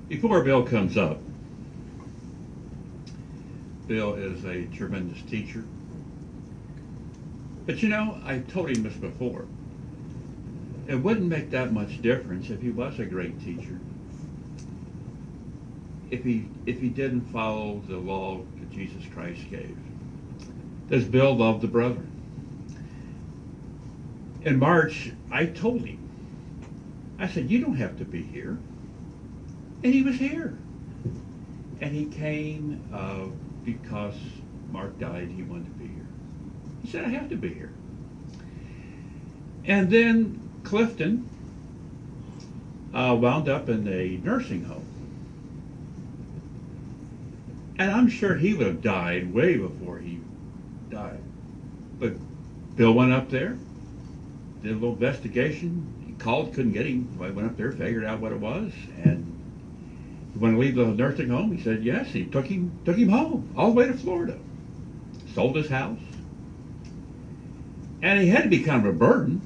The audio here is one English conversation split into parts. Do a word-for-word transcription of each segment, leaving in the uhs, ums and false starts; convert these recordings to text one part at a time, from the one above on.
Before Bill comes up, Bill is a tremendous teacher. But you know, I told him this before. It wouldn't make that much difference if he was a great teacher. If he if he didn't follow the law that Jesus Christ gave. Does Bill love the brethren? In March, I told him, I said, you don't have to be here. And he was here. And he came uh, because Mark died, he wanted to be here. He said, I have to be here. And then Clifton uh, wound up in a nursing home. And I'm sure he would have died way before he died. But Bill went up there, did a little investigation. He called, couldn't get him. So I went up there, figured out what it was, and he wanted to leave the nursing home. He said yes. He took him took him home, all the way to Florida. Sold his house. And he had to be kind of a burden.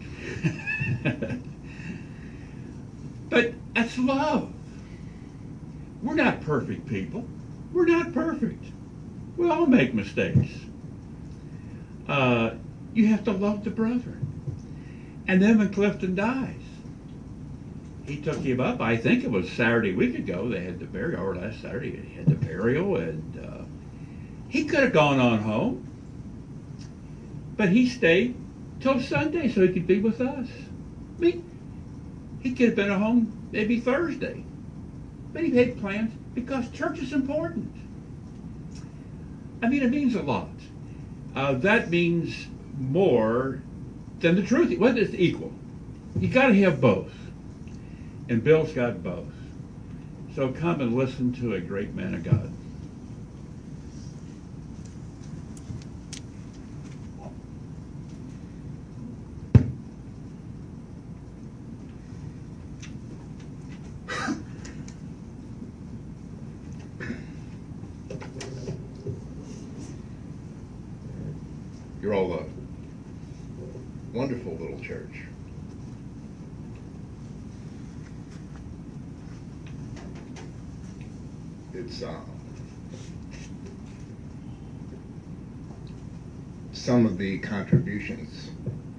But that's love. We're not perfect people. We're not perfect. We all make mistakes. Uh, you have to love the brethren. And then when Clifton dies, he took him up. I think it was Saturday week ago. They had the burial, or last Saturday, he had the burial, and uh, he could have gone on home, but he stayed till Sunday so he could be with us. I mean, he could have been at home maybe Thursday, but he had plans because church is important. I mean, it means a lot. Uh, that means more than the truth. What is equal? You got to have both. And Bill's got both. So come and listen to a great man of God. You're all a wonderful little church. It's um, some of the contributions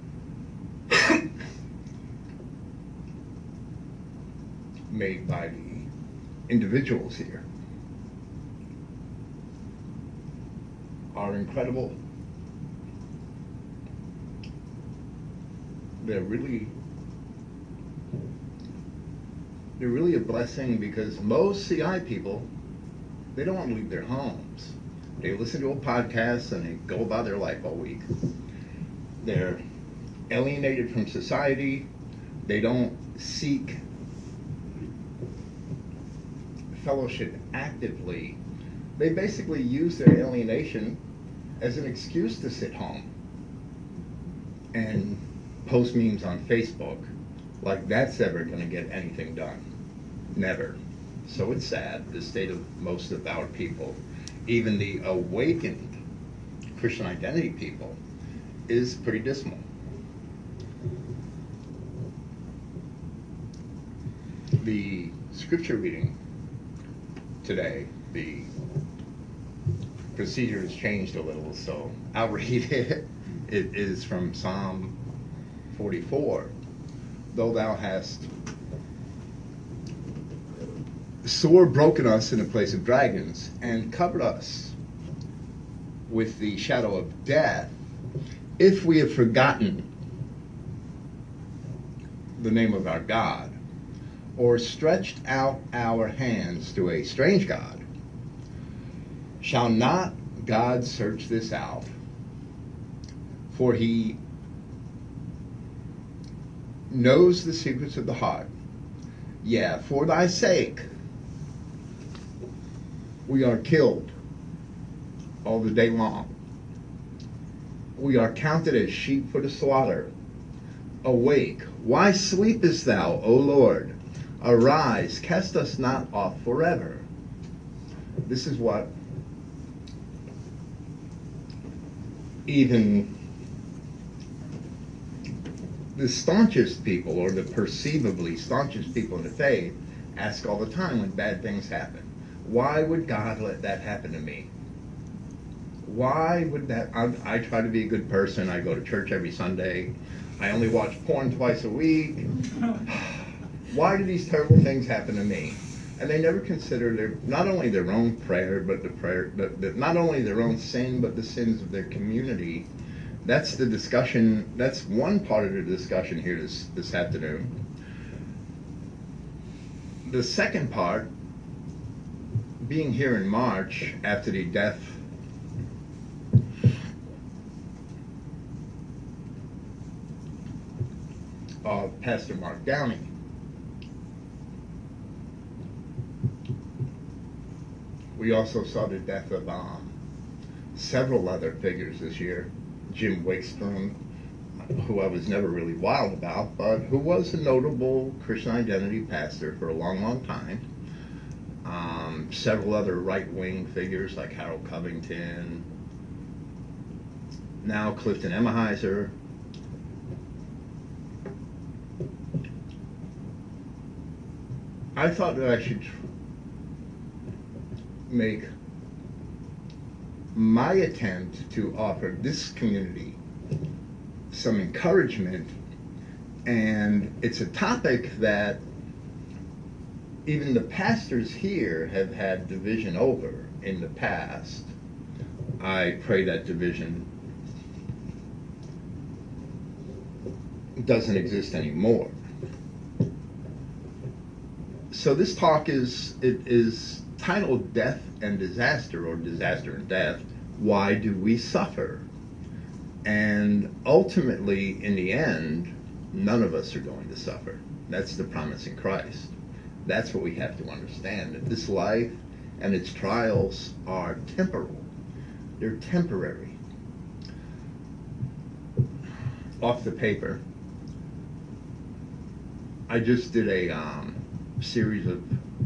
made by the individuals here are incredible. They're really, they're really a blessing because most C I people, they don't want to leave their homes. They listen to a podcast and they go about their life all week. They're alienated from society. They don't seek fellowship actively. They basically use their alienation as an excuse to sit home and post memes on Facebook, like that's ever going to get anything done. Never. So it's sad, the state of most of our people, even the awakened Christian identity people, is pretty dismal. The scripture reading today, the procedure has changed a little, so I'll read it. It is from Psalm forty-four. Though thou hast sore broken us in a place of dragons, and covered us with the shadow of death, if we have forgotten the name of our God, or stretched out our hands to a strange God, shall not God search this out? For he knows the secrets of the heart. Yeah, for thy sake we are killed all the day long. We are counted as sheep for the slaughter. Awake, why sleepest thou, O Lord? Arise, cast us not off forever. This is what even the staunchest people, or the perceivably staunchest people in the faith, ask all the time when bad things happen. Why would God let that happen to me? Why would that? I, I try to be a good person. I go to church every Sunday. I only watch porn twice a week. Why do these terrible things happen to me? And they never consider their, not only their own prayer, but the prayer, the, the, not only their own sin, but the sins of their community. That's the discussion. That's one part of the discussion here this, this afternoon. The second part, being here in March after the death of Pastor Mark Downey. We also saw the death of um, several other figures this year. Jim Wakestrom, who I was never really wild about, but who was a notable Christian identity pastor for a long, long time. Um, several other right-wing figures like Harold Covington, now Clifton Emahiser. I thought that I should make my attempt to offer this community some encouragement, and it's a topic that even the pastors here have had division over in the past. I pray that division doesn't exist anymore. So this talk is it is titled Death and Disaster, or Disaster and Death. Why do we suffer? And ultimately, in the end, none of us are going to suffer. That's the promise in Christ. That's what we have to understand, that this life and its trials are temporal. They're temporary. Off the paper, I just did a um, series of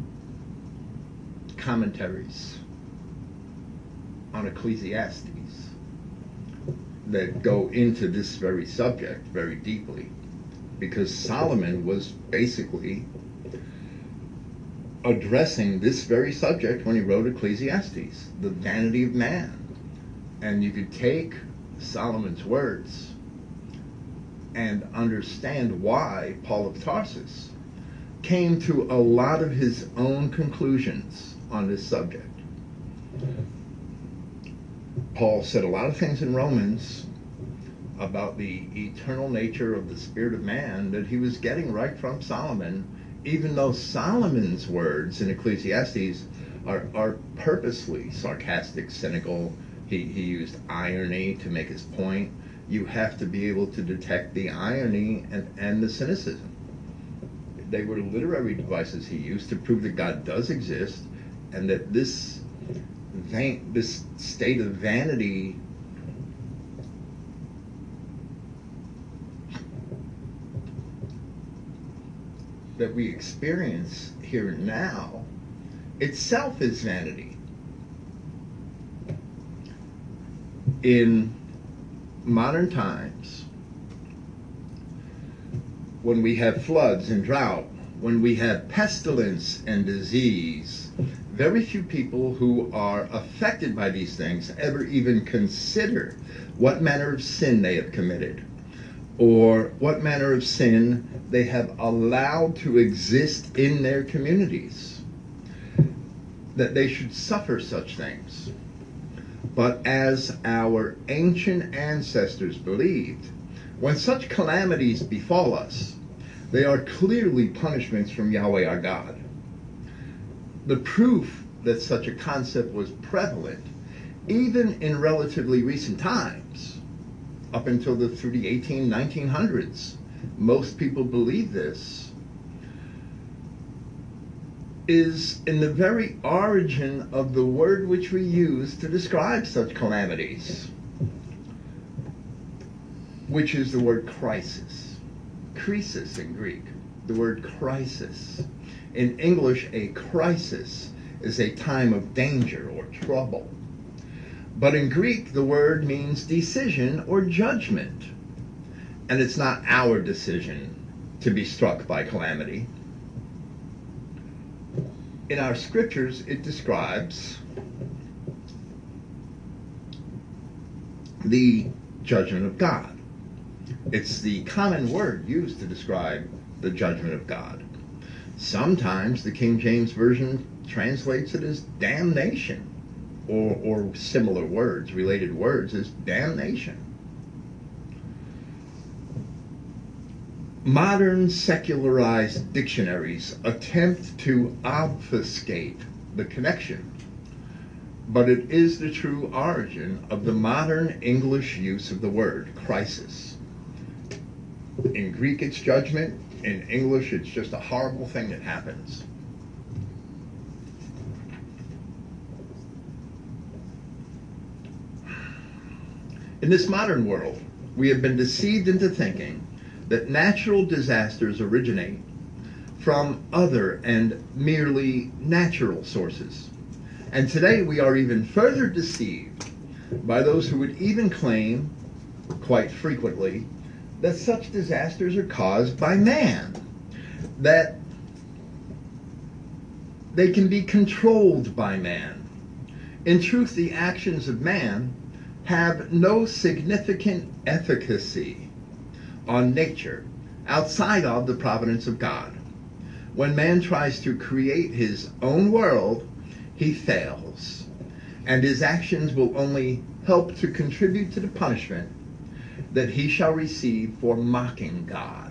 commentaries on Ecclesiastes that go into this very subject very deeply, because Solomon was basically addressing this very subject when he wrote Ecclesiastes, the vanity of man. And you could take Solomon's words and understand why Paul of Tarsus came to a lot of his own conclusions on this subject. Paul said a lot of things in Romans about the eternal nature of the spirit of man that he was getting right from Solomon, even though Solomon's words in Ecclesiastes are, are purposely sarcastic, cynical. He, he used irony to make his point. You have to be able to detect the irony and, and the cynicism. They were literary devices he used to prove that God does exist, and that this vain, this state of vanity that we experience here and now itself is vanity. In modern times, when we have floods and drought, when we have pestilence and disease, very few people who are affected by these things ever even consider what manner of sin they have committed, or what manner of sin they have allowed to exist in their communities, that they should suffer such things. But as our ancient ancestors believed, when such calamities befall us, they are clearly punishments from Yahweh our God. The proof that such a concept was prevalent, even in relatively recent times, up until the, through the eighteen, nineteen hundreds, most people believe this, is in the very origin of the word which we use to describe such calamities, which is the word crisis. Krisis in Greek, the word crisis. In English, a crisis is a time of danger or trouble. But in Greek, the word means decision or judgment. And it's not our decision to be struck by calamity. in our scriptures, it describes the judgment of God. It's the common word used to describe the judgment of God. Sometimes the King James Version translates it as damnation, or, or similar words, related words as damnation. Modern secularized dictionaries attempt to obfuscate the connection, but it is the true origin of the modern English use of the word crisis. In Greek, it's judgment. In English, it's just a horrible thing that happens. In this modern world, we have been deceived into thinking that natural disasters originate from other and merely natural sources. And today we are even further deceived by those who would even claim, quite frequently, that such disasters are caused by man, that they can be controlled by man. In truth, the actions of man have no significant efficacy on nature outside of the providence of God. When man tries to create his own world, he fails, and his actions will only help to contribute to the punishment that he shall receive for mocking God.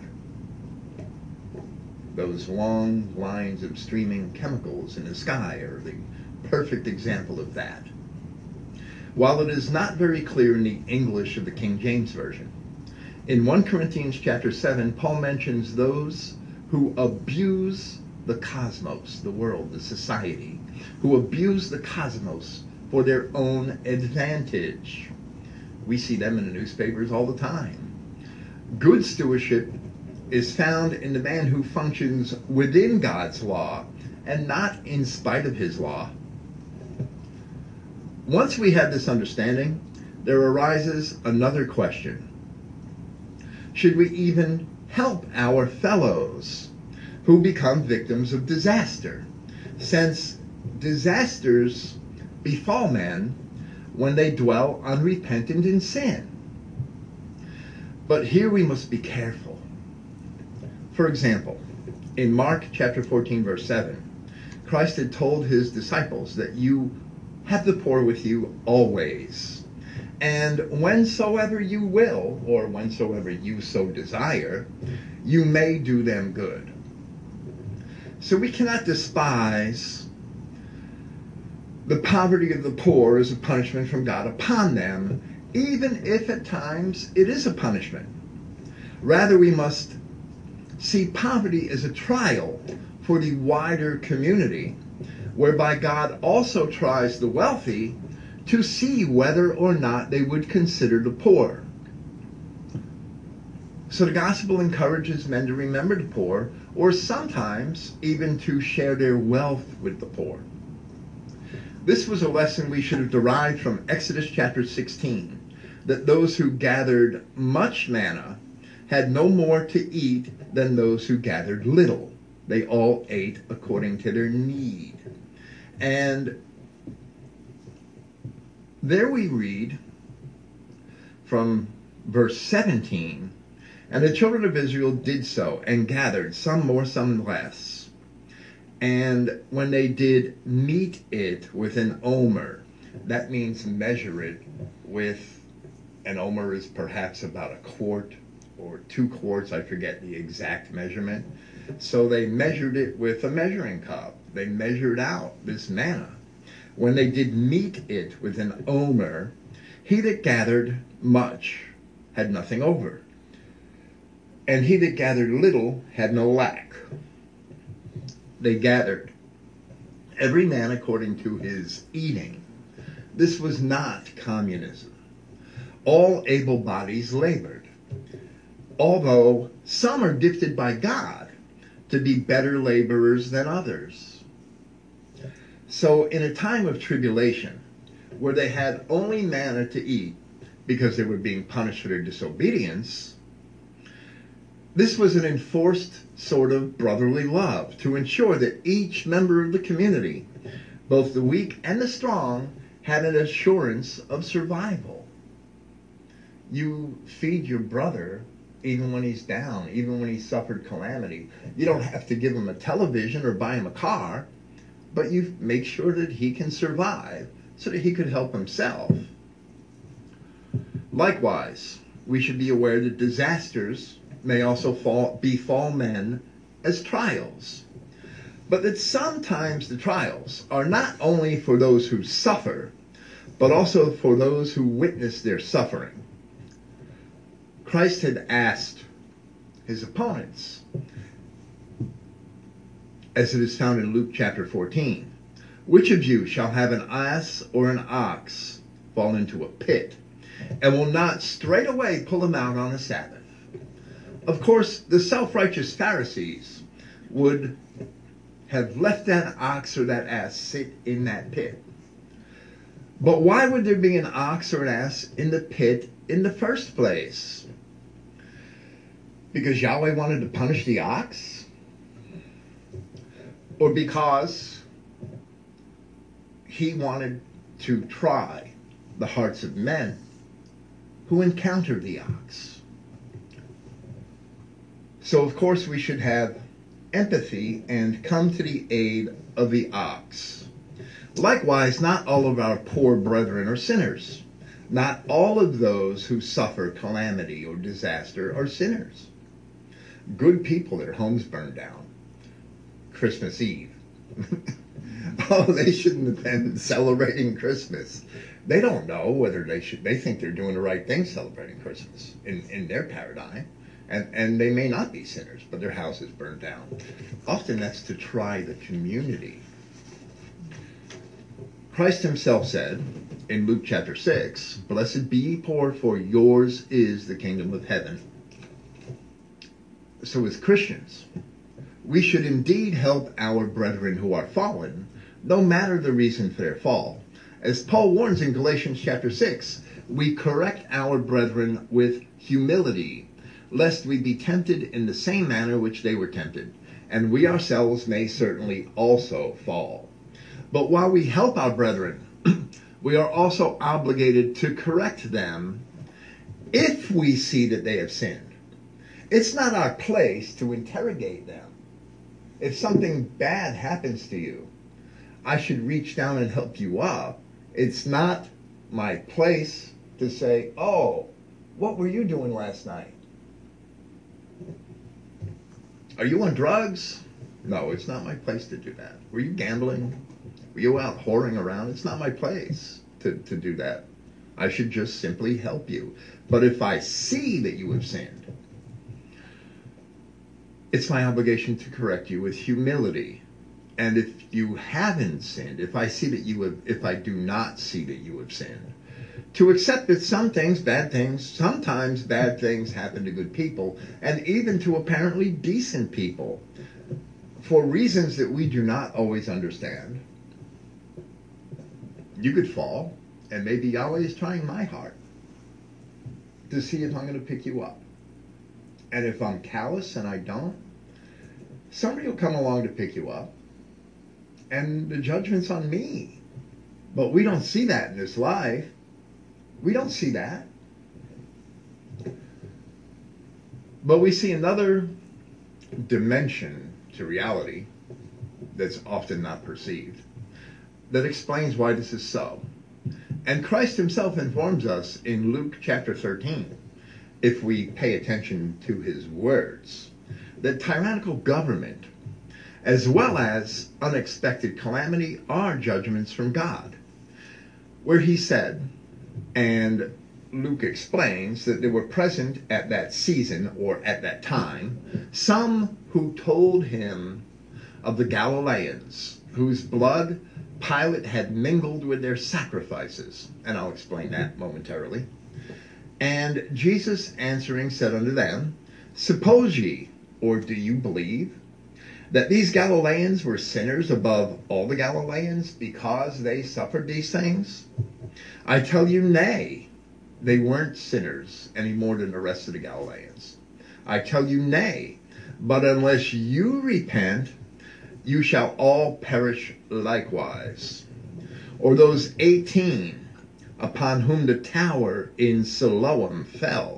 Those long lines of streaming chemicals in the sky are the perfect example of that. While it is not very clear in the English of the King James Version, in First Corinthians chapter seven, Paul mentions those who abuse the cosmos, the world, the society, who abuse the cosmos for their own advantage. We see them in the newspapers all the time. Good stewardship is found in the man who functions within God's law and not in spite of his law. Once we have this understanding, there arises another question. Should we even help our fellows who become victims of disaster, since disasters befall men when they dwell unrepentant in sin? But here we must be careful. For example, in Mark chapter fourteen, verse seven, Christ had told his disciples that you have the poor with you always, and whensoever you will, or whensoever you so desire, you may do them good. So we cannot despise the poverty of the poor as a punishment from God upon them, even if at times it is a punishment. Rather, we must see poverty as a trial for the wider community, whereby God also tries the wealthy to see whether or not they would consider the poor. So the gospel encourages men to remember the poor, or sometimes even to share their wealth with the poor. This was a lesson we should have derived from Exodus chapter sixteen, that those who gathered much manna had no more to eat than those who gathered little. They all ate according to their need. And there we read from verse seventeen, and the children of Israel did so, and gathered, some more, some less. And when they did meet it with an omer, that means measure it with, an omer is perhaps about a quart or two quarts, I forget the exact measurement. So they measured it with a measuring cup. They measured out this manna. When they did meet it with an omer, he that gathered much had nothing over, and he that gathered little had no lack. They gathered, every man according to his eating. This was not communism. All able bodies labored, although some are gifted by God to be better laborers than others. So in a time of tribulation, where they had only manna to eat because they were being punished for their disobedience, This was an enforced sort of brotherly love to ensure that each member of the community, both the weak and the strong, had an assurance of survival. You feed your brother even when he's down, even when he's suffered calamity. You don't have to give him a television or buy him a car, but you make sure that he can survive so that he could help himself. Likewise, we should be aware that disasters may also fall, befall men as trials, but that sometimes the trials are not only for those who suffer, but also for those who witness their suffering. Christ had asked his opponents, as it is found in Luke chapter fourteen, which of you shall have an ass or an ox fall into a pit, and will not straightway pull him out on the Sabbath? Of course, the self-righteous Pharisees would have left that ox or that ass sit in that pit. But why would there be an ox or an ass in the pit in the first place? Because Yahweh wanted to punish the ox? Or because he wanted to try the hearts of men who encountered the ox? So, of course, we should have empathy and come to the aid of the ox. Likewise, not all of our poor brethren are sinners. Not all of those who suffer calamity or disaster are sinners. Good people, their homes burned down Christmas Eve. Oh, they shouldn't have been celebrating Christmas. They don't know whether they should. They think they're doing the right thing celebrating Christmas in, in their paradigm. And, and they may not be sinners, but their house is burned down. Often that's to try the community. Christ himself said in Luke chapter six, "Blessed be ye poor, for yours is the kingdom of heaven." So as Christians, we should indeed help our brethren who are fallen, no matter the reason for their fall. As Paul warns in Galatians chapter six, we correct our brethren with humility, lest we be tempted in the same manner which they were tempted, and we ourselves may certainly also fall. But while we help our brethren, we are also obligated to correct them if we see that they have sinned. It's not our place to interrogate them. If something bad happens to you, I should reach down and help you up. It's not my place to say, "Oh, what were you doing last night? Are you on drugs?" No, it's not my place to do that. Were you gambling? Were you out whoring around? It's not my place to, to do that. I should just simply help you. But if I see that you have sinned, it's my obligation to correct you with humility. And if you haven't sinned, if I see that you have, if I do not see that you have sinned, to accept that some things, bad things, sometimes bad things happen to good people, and even to apparently decent people, for reasons that we do not always understand. You could fall, and maybe Yahweh is trying my heart to see if I'm going to pick you up. And if I'm callous and I don't, somebody will come along to pick you up, and the judgment's on me. But we don't see that in this life. We don't see that. But we see another dimension to reality that's often not perceived, that explains why this is so. And Christ himself informs us in Luke chapter thirteen, if we pay attention to his words, that tyrannical government, as well as unexpected calamity, are judgments from God. Where he said, and Luke explains, that there were present at that season, or at that time, some who told him of the Galileans, whose blood Pilate had mingled with their sacrifices. And I'll explain that momentarily. And Jesus answering said unto them, Suppose ye, or do you believe, that these Galileans were sinners above all the Galileans because they suffered these things? I tell you, nay, they weren't sinners any more than the rest of the Galileans. I tell you, nay, but unless you repent, you shall all perish likewise. Or those eighteen upon whom the tower in Siloam fell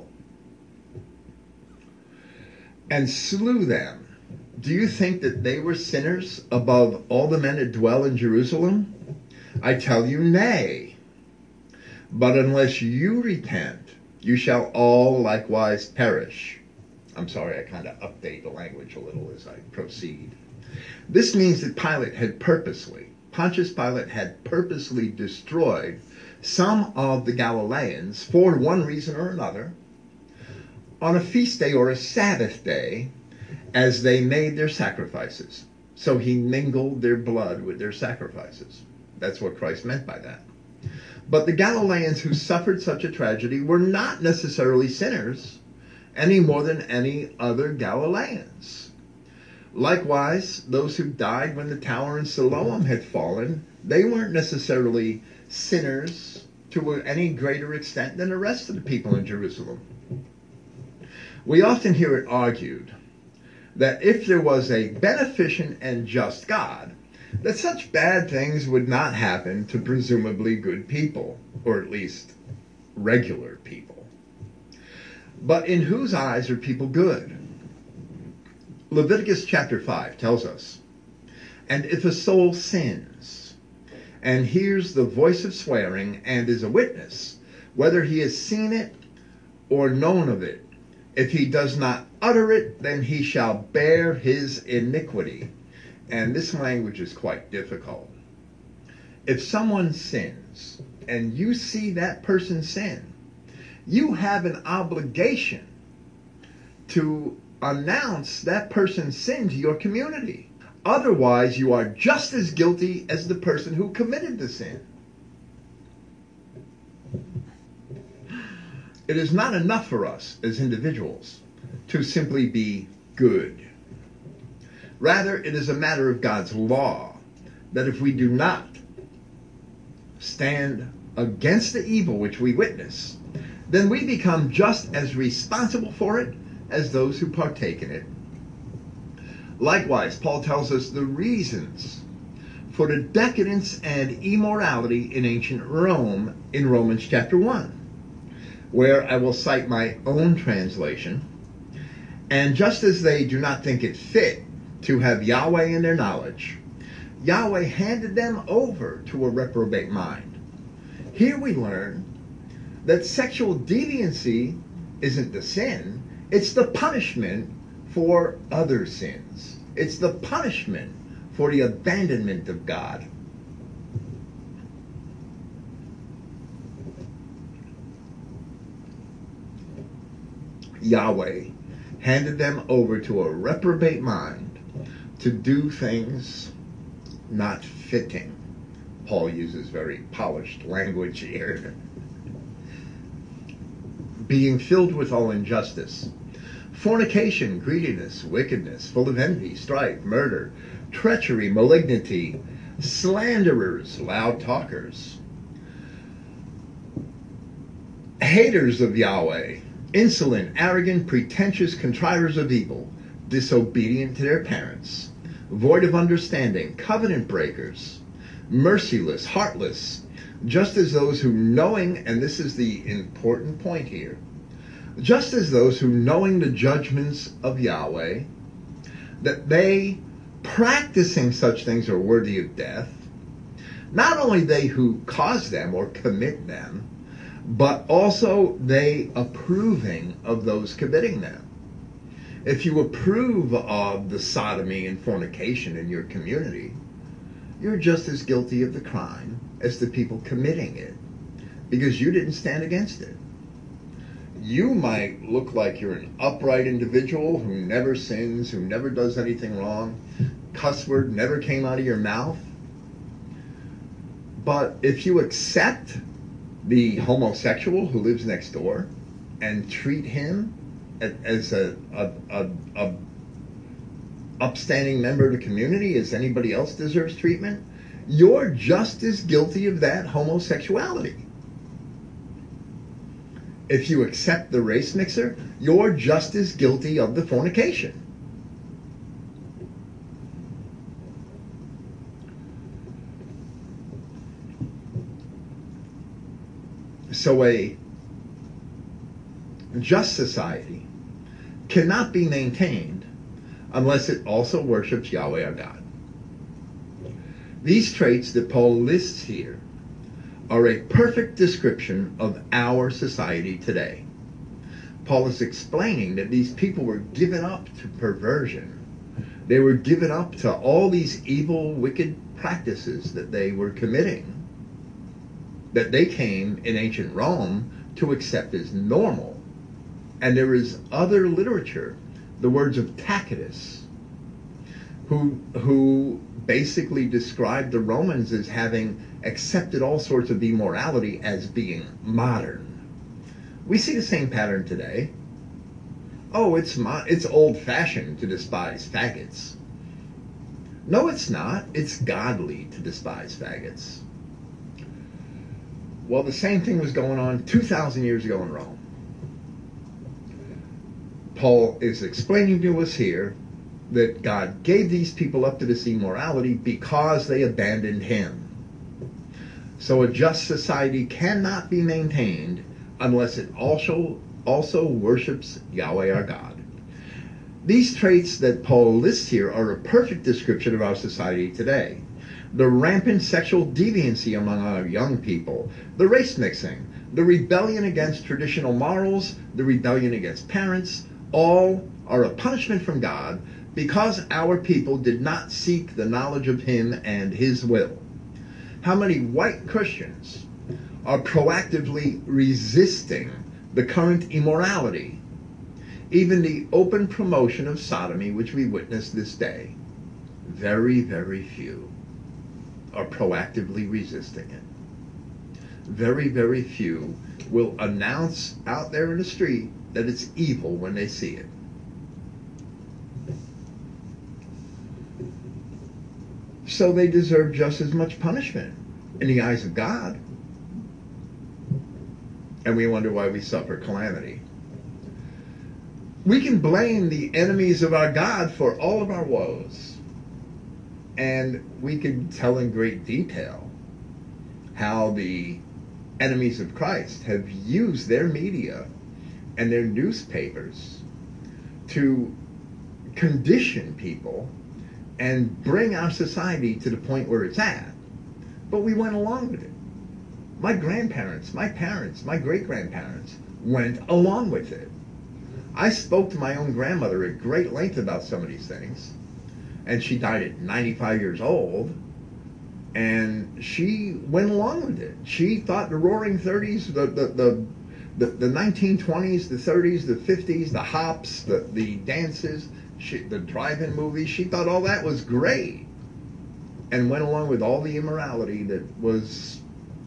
and slew them. Do you think that they were sinners above all the men that dwell in Jerusalem? I tell you, nay. But unless you repent, you shall all likewise perish. I'm sorry, I kind of update the language a little as I proceed. This means that Pilate had purposely, Pontius Pilate had purposely destroyed some of the Galileans for one reason or another on a feast day or a Sabbath day as they made their sacrifices. So he mingled their blood with their sacrifices. That's what Christ meant by that. But the Galileans who suffered such a tragedy were not necessarily sinners any more than any other Galileans. Likewise, those who died when the tower in Siloam had fallen, they weren't necessarily sinners to any greater extent than the rest of the people in Jerusalem. We often hear it argued that if there was a beneficent and just God, that such bad things would not happen to presumably good people, or at least regular people. But in whose eyes are people good? Leviticus chapter five tells us, and if a soul sins and hears the voice of swearing and is a witness, whether he has seen it or known of it, if he does not utter it, then he shall bear his iniquity. And this language is quite difficult. If someone sins and you see that person sin, you have an obligation to announce that person's sin to your community. Otherwise, you are just as guilty as the person who committed the sin. It is not enough for us as individuals to simply be good. Rather, it is a matter of God's law that if we do not stand against the evil which we witness, then we become just as responsible for it as those who partake in it. Likewise, Paul tells us the reasons for the decadence and immorality in ancient Rome in Romans chapter one, where I will cite my own translation. And just as they do not think it fit to have Yahweh in their knowledge, Yahweh handed them over to a reprobate mind. Here we learn that sexual deviancy isn't the sin, it's the punishment for other sins. It's the punishment for the abandonment of God. Yahweh handed them over to a reprobate mind to do things not fitting. Paul uses very polished language here. Being filled with all injustice, fornication, greediness, wickedness, full of envy, strife, murder, treachery, malignity, slanderers, loud talkers, haters of Yahweh, insolent, arrogant, pretentious, contrivers of evil, disobedient to their parents, void of understanding, covenant breakers, merciless, heartless, just as those who knowing, and this is the important point here, just as those who knowing the judgments of Yahweh, that they practicing such things are worthy of death, not only they who cause them or commit them, but also they approving of those committing them. If you approve of the sodomy and fornication in your community, you're just as guilty of the crime as the people committing it, because you didn't stand against it. You might look like you're an upright individual who never sins, who never does anything wrong, cuss word never came out of your mouth. But if you accept the homosexual who lives next door and treat him as a, a, a, a upstanding member of the community as anybody else deserves treatment, you're just as guilty of that homosexuality. If you accept the race mixer, you're just as guilty of the fornication. So a just society cannot be maintained unless it also worships Yahweh our God. These traits that Paul lists here are a perfect description of our society today. Paul is explaining that these people were given up to perversion. They were given up to all these evil, wicked practices that they were committing, that they came in ancient Rome to accept as normal. And there is other literature, the words of Tacitus, who, who basically described the Romans as having accepted all sorts of immorality as being modern. We see the same pattern today. Oh, it's mo- it's old-fashioned to despise faggots. No, it's not. It's godly to despise faggots. Well, the same thing was going on two thousand years ago in Rome. Paul is explaining to us here that God gave these people up to this immorality because they abandoned him. So a just society cannot be maintained unless it also, also worships Yahweh our God. These traits that Paul lists here are a perfect description of our society today. The rampant sexual deviancy among our young people, the race mixing, the rebellion against traditional morals, the rebellion against parents, all are a punishment from God because our people did not seek the knowledge of him and his will. How many white Christians are proactively resisting the current immorality, even the open promotion of sodomy, which we witness this day? Very, very few are proactively resisting it. Very, very few will announce out there in the street that it's evil when they see it. So they deserve just as much punishment in the eyes of God. And we wonder why we suffer calamity. We can blame the enemies of our God for all of our woes. And we can tell in great detail how the enemies of Christ have used their media and their newspapers to condition people and bring our society to the point where it's at. But we went along with it. My grandparents, my parents, my great-grandparents went along with it. I spoke to my own grandmother at great length about some of these things, and she died at ninety-five years old, and she went along with it. She thought the Roaring Thirties, the the the, the, the nineteen twenties, the thirties, the fifties, the hops, the, the dances, she, the drive-in movies, she thought all that was great, and went along with all the immorality that was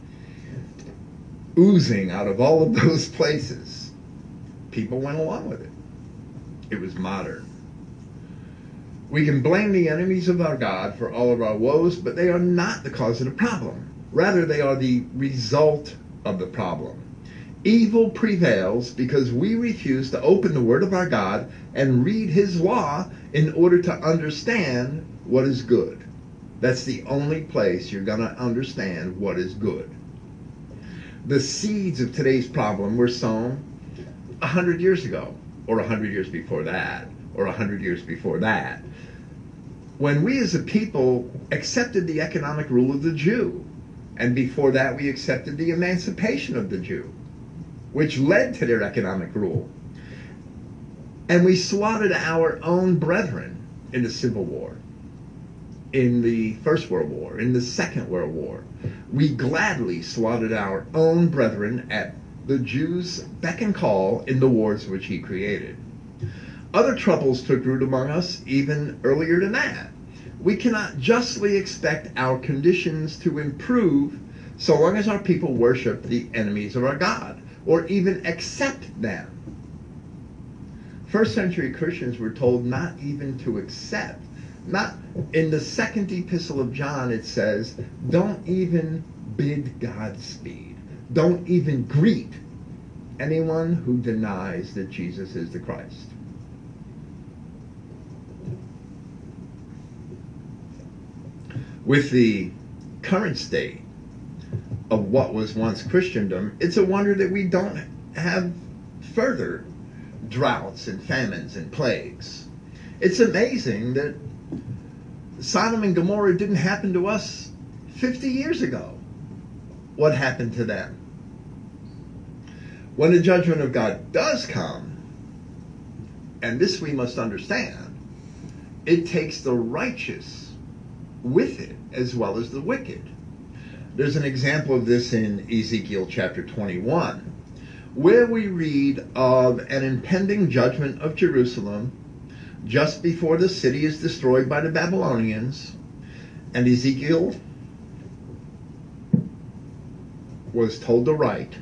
oozing out of all of those places. People went along with it. It was modern. We can blame the enemies of our God for all of our woes, but they are not the cause of the problem. Rather, they are the result of the problem. Evil prevails because we refuse to open the Word of our God and read His law in order to understand what is good. That's the only place you're going to understand what is good. The seeds of today's problem were sown a hundred years ago, or a hundred years before that, or a hundred years before that, when we as a people accepted the economic rule of the Jew. And before that, we accepted the emancipation of the Jew, which led to their economic rule. And we slaughtered our own brethren in the Civil War, in the First World War, in the Second World War. We gladly slaughtered our own brethren at the Jews' beck and call in the wars which he created. Other troubles took root among us even earlier than that. We cannot justly expect our conditions to improve so long as our people worship the enemies of our God, or even accept them. First century Christians were told not even to accept. Not in the second epistle of John, it says, don't even bid Godspeed. Don't even greet anyone who denies that Jesus is the Christ. With the current state of what was once Christendom, it's a wonder that we don't have further droughts and famines and plagues. It's amazing that Sodom and Gomorrah didn't happen to us fifty years ago. What happened to them? When the judgment of God does come, and this we must understand, it takes the righteous with it as well as the wicked. There's an example of this in Ezekiel chapter twenty-one, where we read of an impending judgment of Jerusalem just before the city is destroyed by the Babylonians. And Ezekiel was told to write,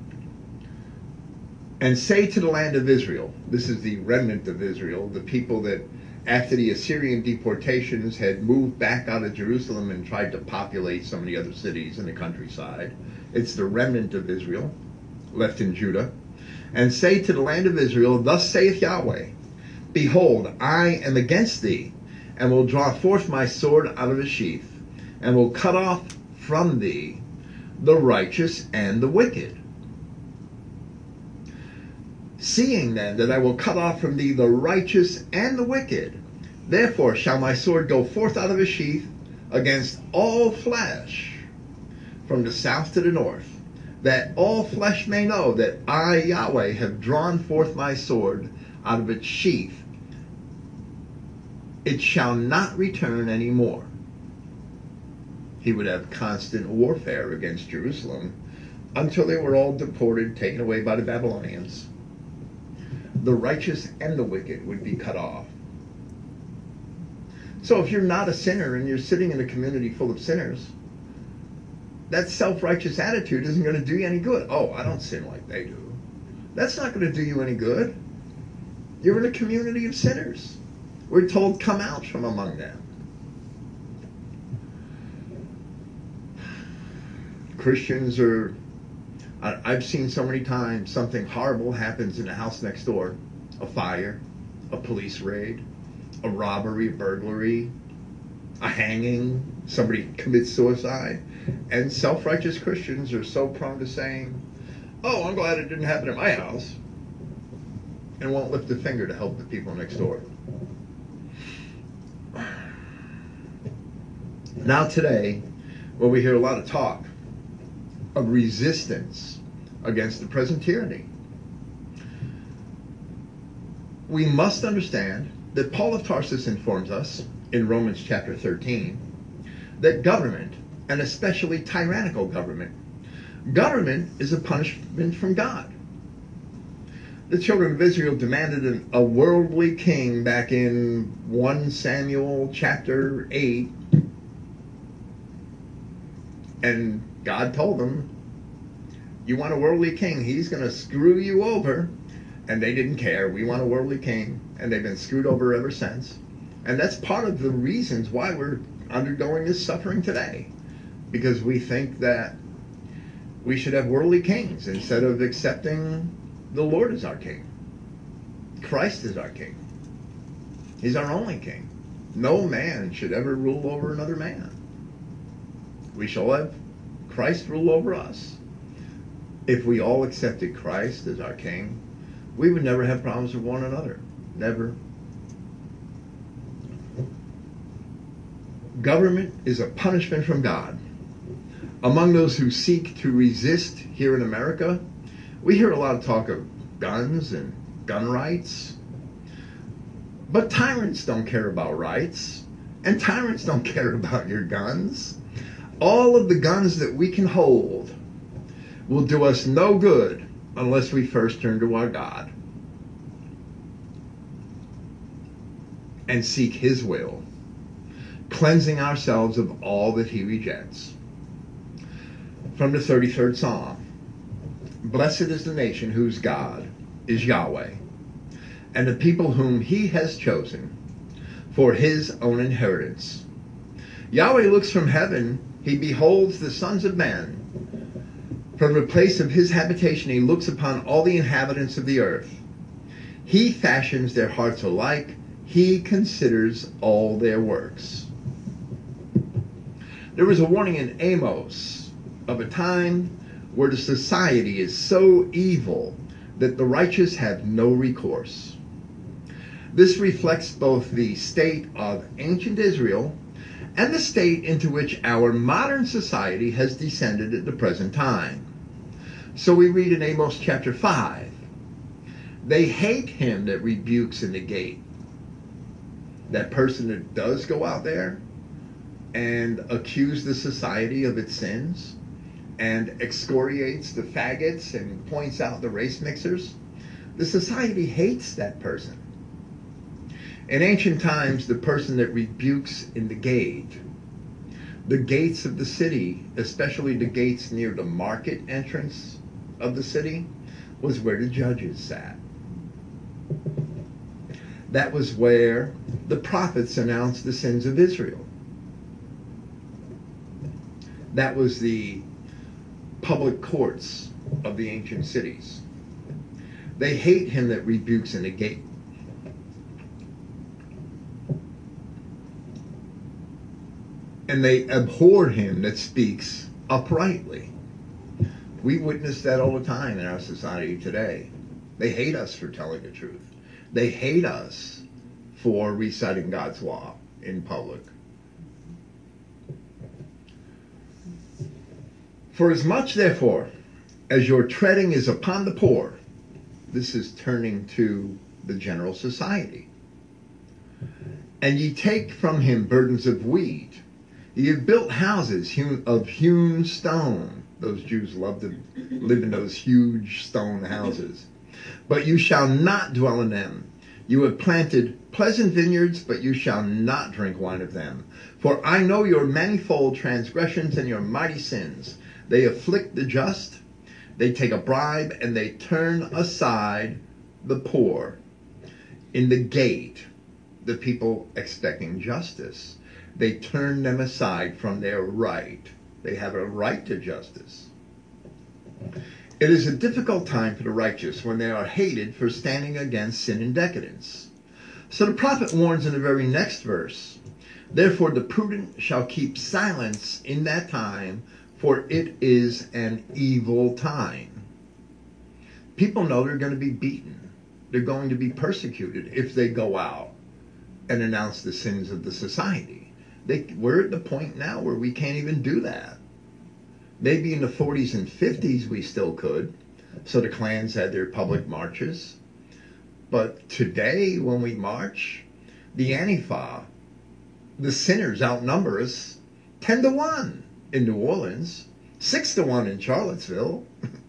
and say to the land of Israel, this is the remnant of Israel, the people that after the Assyrian deportations had moved back out of Jerusalem and tried to populate some of the other cities in the countryside. It's the remnant of Israel left in Judah. And say to the land of Israel, thus saith Yahweh, behold, I am against thee, and will draw forth my sword out of the sheath, and will cut off from thee the righteous and the wicked. Seeing then that I will cut off from thee the righteous and the wicked, therefore shall my sword go forth out of his sheath against all flesh, from the south to the north, that all flesh may know that I, Yahweh, have drawn forth my sword out of its sheath. It shall not return any more. He would have constant warfare against Jerusalem until they were all deported, taken away by the Babylonians. The righteous and the wicked would be cut off. So if you're not a sinner and you're sitting in a community full of sinners, that self-righteous attitude isn't going to do you any good. Oh, I don't sin like they do. That's not going to do you any good. You're in a community of sinners. We're told, come out from among them. Christians are, I've seen so many times something horrible happens in the house next door. A fire, a police raid, a robbery, a burglary, a hanging, somebody commits suicide. And self-righteous Christians are so prone to saying, oh, I'm glad it didn't happen at my house, and won't lift a finger to help the people next door. Now today, well, we hear a lot of talk of resistance against the present tyranny. We must understand that Paul of Tarsus informs us in Romans chapter thirteen that government, and especially tyrannical government, government is a punishment from God. The children of Israel demanded an, a worldly king back in First Samuel chapter eight, and God told them, you want a worldly king, he's going to screw you over. And they didn't care. We want a worldly king, and they've been screwed over ever since. And that's part of the reasons why we're undergoing this suffering today, because we think that we should have worldly kings instead of accepting the Lord as our king. Christ is our king. He's our only king. No man should ever rule over another man. We shall have Christ rule over us. If we all accepted Christ as our king, we would never have problems with one another. Never. Government is a punishment from God. Among those who seek to resist here in America, we hear a lot of talk of guns and gun rights. But tyrants don't care about rights, and tyrants don't care about your guns. All of the guns that we can hold will do us no good unless we first turn to our God and seek His will, cleansing ourselves of all that He rejects. From the thirty-third Psalm, blessed is the nation whose God is Yahweh, and the people whom He has chosen for His own inheritance. Yahweh looks from heaven, He beholds the sons of men, From the place of his habitation he looks upon all the inhabitants of the earth. He fashions their hearts alike. He considers all their works. There was a warning in Amos of a time where the society is so evil that the righteous have no recourse. This reflects both the state of ancient Israel and the state into which our modern society has descended at the present time. So we read in Amos chapter five, they hate him that rebukes in the gate. That person that does go out there and accuse the society of its sins and excoriates the faggots and points out the race mixers. The society hates that person. In ancient times, the person that rebukes in the gate, the gates of the city, especially the gates near the market entrance of the city, was where the judges sat. That was where the prophets announced the sins of Israel. That was the public courts of the ancient cities. They hate him that rebukes in the gate. And they abhor him that speaks uprightly. We witness that all the time in our society today. They hate us for telling the truth. They hate us for reciting God's law in public. For as much, therefore, as your treading is upon the poor, this is turning to the general society, and ye take from him burdens of wheat, ye have built houses hewn of hewn stone. Those Jews loved to live in those huge stone houses. But you shall not dwell in them. You have planted pleasant vineyards, but you shall not drink wine of them. For I know your manifold transgressions and your mighty sins. They afflict the just, they take a bribe, and they turn aside the poor. In the gate, the people expecting justice, they turn them aside from their right. They have a right to justice. It is a difficult time for the righteous when they are hated for standing against sin and decadence. So the prophet warns in the very next verse, therefore the prudent shall keep silence in that time, for it is an evil time. People know they're going to be beaten. They're going to be persecuted if they go out and announce the sins of the society. They, we're at the point now where we can't even do that. Maybe in the forties and fifties we still could. So the clans had their public marches. But today when we march, the Antifa, the sinners outnumber us ten to one in New Orleans, six to one in Charlottesville.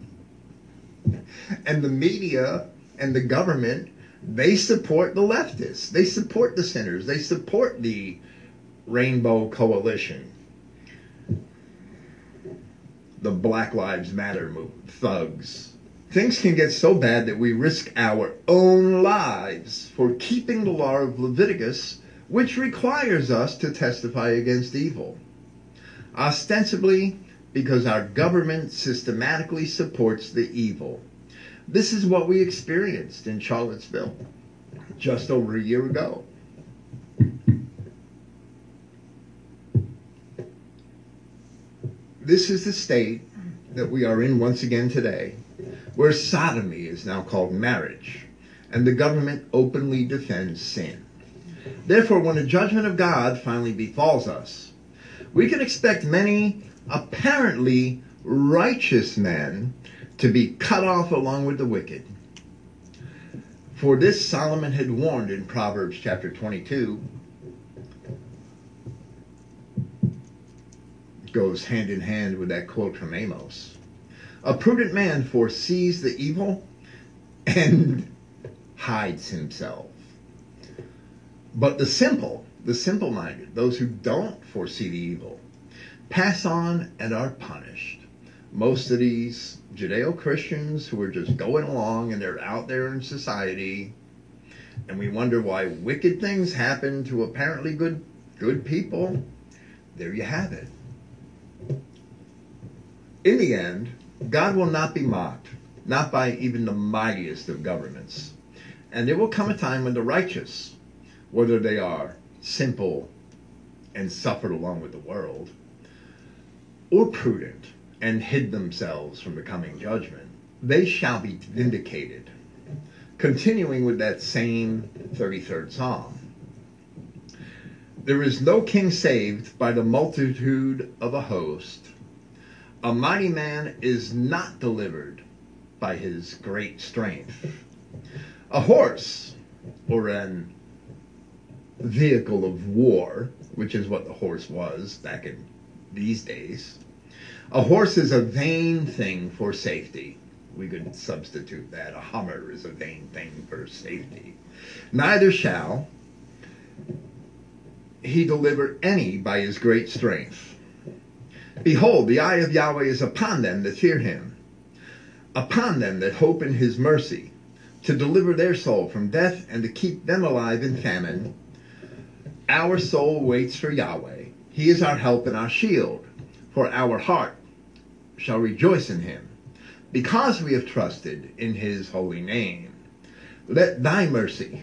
And the media and the government, they support the leftists. They support the sinners. They support the Rainbow Coalition. The Black Lives Matter movement, thugs. Things can get so bad that we risk our own lives for keeping the law of Leviticus, which requires us to testify against evil. Ostensibly, because our government systematically supports the evil. This is what we experienced in Charlottesville just over a year ago. This is the state that we are in once again today, where sodomy is now called marriage, and the government openly defends sin. Therefore, when the judgment of God finally befalls us, we can expect many apparently righteous men to be cut off along with the wicked. For this Solomon had warned in Proverbs chapter twenty-two. Goes hand in hand with that quote from Amos. A prudent man foresees the evil and hides himself. But the simple, the simple-minded, those who don't foresee the evil, pass on and are punished. Most of these Judeo-Christians who are just going along and they're out there in society, and we wonder why wicked things happen to apparently good, good people. There you have it. In the end, God will not be mocked, not by even the mightiest of governments. And there will come a time when the righteous, whether they are simple and suffered along with the world, or prudent and hid themselves from the coming judgment, they shall be vindicated. Continuing with that same thirty-third Psalm. There is no king saved by the multitude of a host. A mighty man is not delivered by his great strength. A horse, or an vehicle of war, which is what the horse was back in these days. A horse is a vain thing for safety. We could substitute that. A Hummer is a vain thing for safety. Neither shall he deliver any by his great strength. Behold, the eye of Yahweh is upon them that fear him, upon them that hope in his mercy, to deliver their soul from death and to keep them alive in famine. Our soul waits for Yahweh. He is our help and our shield, for our heart shall rejoice in him, because we have trusted in his holy name. Let thy mercy,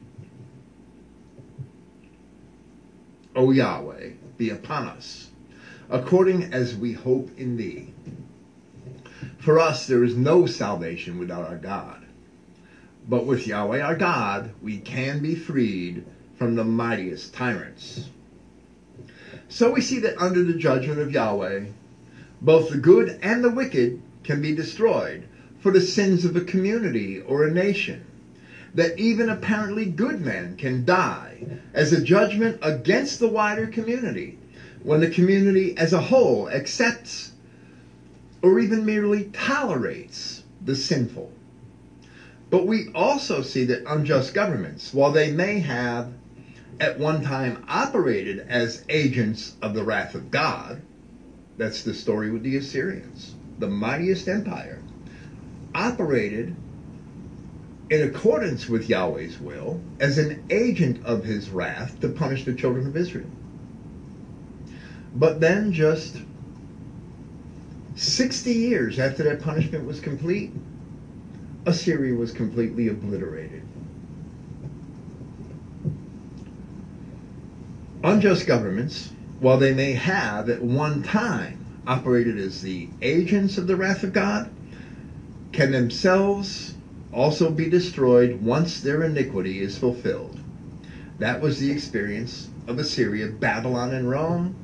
O Yahweh, be upon us, according as we hope in thee. For us there is no salvation without our God, but with Yahweh our God we can be freed from the mightiest tyrants. So we see that under the judgment of Yahweh, both the good and the wicked can be destroyed for the sins of a community or a nation, that even apparently good men can die as a judgment against the wider community, when the community as a whole accepts or even merely tolerates the sinful. But we also see that unjust governments, while they may have at one time operated as agents of the wrath of God, that's the story with the Assyrians, the mightiest empire, operated in accordance with Yahweh's will as an agent of his wrath to punish the children of Israel. But then just sixty years after that punishment was complete, Assyria was completely obliterated. Unjust governments, while they may have at one time operated as the agents of the wrath of God, can themselves also be destroyed once their iniquity is fulfilled. That was the experience of Assyria, Babylon, and Rome.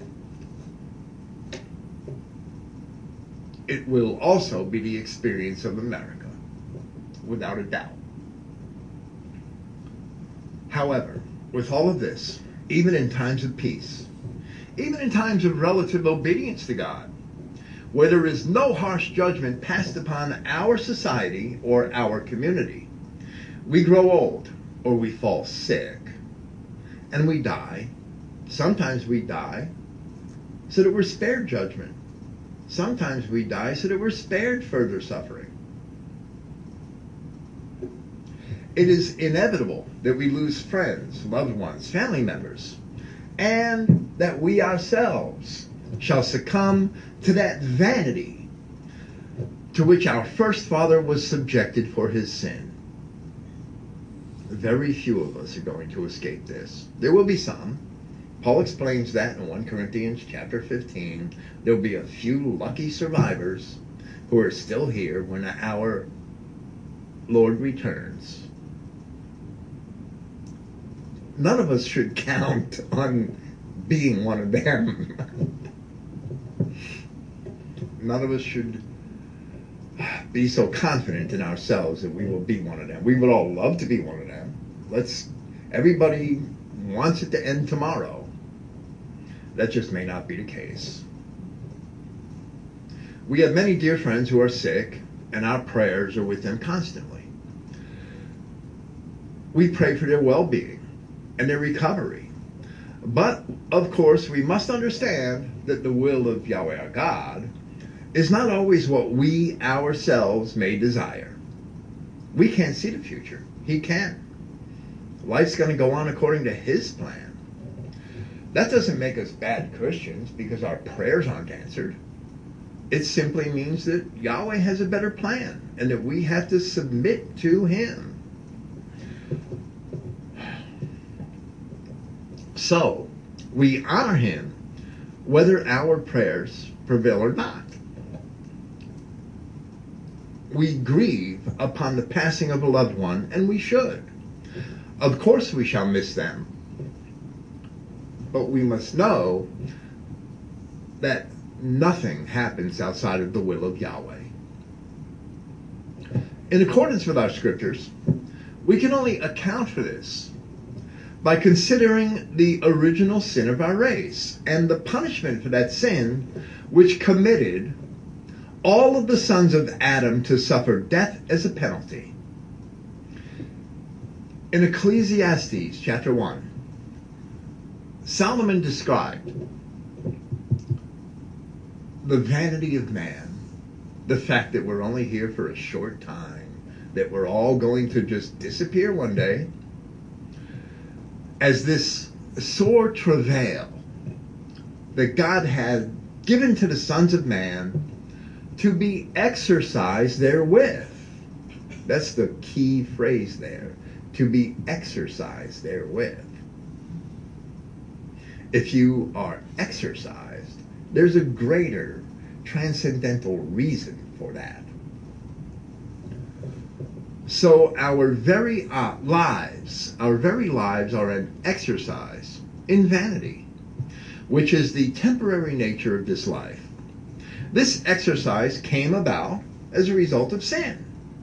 It will also be the experience of America, without a doubt. However, with all of this, even in times of peace, even in times of relative obedience to God, where there is no harsh judgment passed upon our society or our community, we grow old or we fall sick and we die. Sometimes we die so that we're spared judgment. Sometimes we die so that we're spared further suffering. It is inevitable that we lose friends, loved ones, family members, and that we ourselves shall succumb to that vanity to which our first father was subjected for his sin. Very few of us are going to escape this. There will be some. Paul explains that in First Corinthians chapter fifteen. There will be a few lucky survivors who are still here when our Lord returns. None of us should count on being one of them. None of us should be so confident in ourselves that we will be one of them. We would all love to be one of them. Let's. Everybody wants it to end tomorrow. That just may not be the case. We have many dear friends who are sick, and our prayers are with them constantly. We pray for their well-being and their recovery. But, of course, we must understand that the will of Yahweh our God is not always what we ourselves may desire. We can't see the future. He can. Life's going to go on according to his plan. That doesn't make us bad Christians because our prayers aren't answered. It simply means that Yahweh has a better plan and that we have to submit to him. So, we honor him whether our prayers prevail or not. We grieve upon the passing of a loved one, and we should. Of course we shall miss them. But we must know that nothing happens outside of the will of Yahweh. In accordance with our scriptures, we can only account for this by considering the original sin of our race and the punishment for that sin, which committed all of the sons of Adam to suffer death as a penalty. In Ecclesiastes chapter one, Solomon described the vanity of man, the fact that we're only here for a short time, that we're all going to just disappear one day, as this sore travail that God had given to the sons of man to be exercised therewith. That's the key phrase there, to be exercised therewith. If you are exercised, there's a greater transcendental reason for that. So our very uh, lives, our very lives are an exercise in vanity, which is the temporary nature of this life. This exercise came about as a result of sin.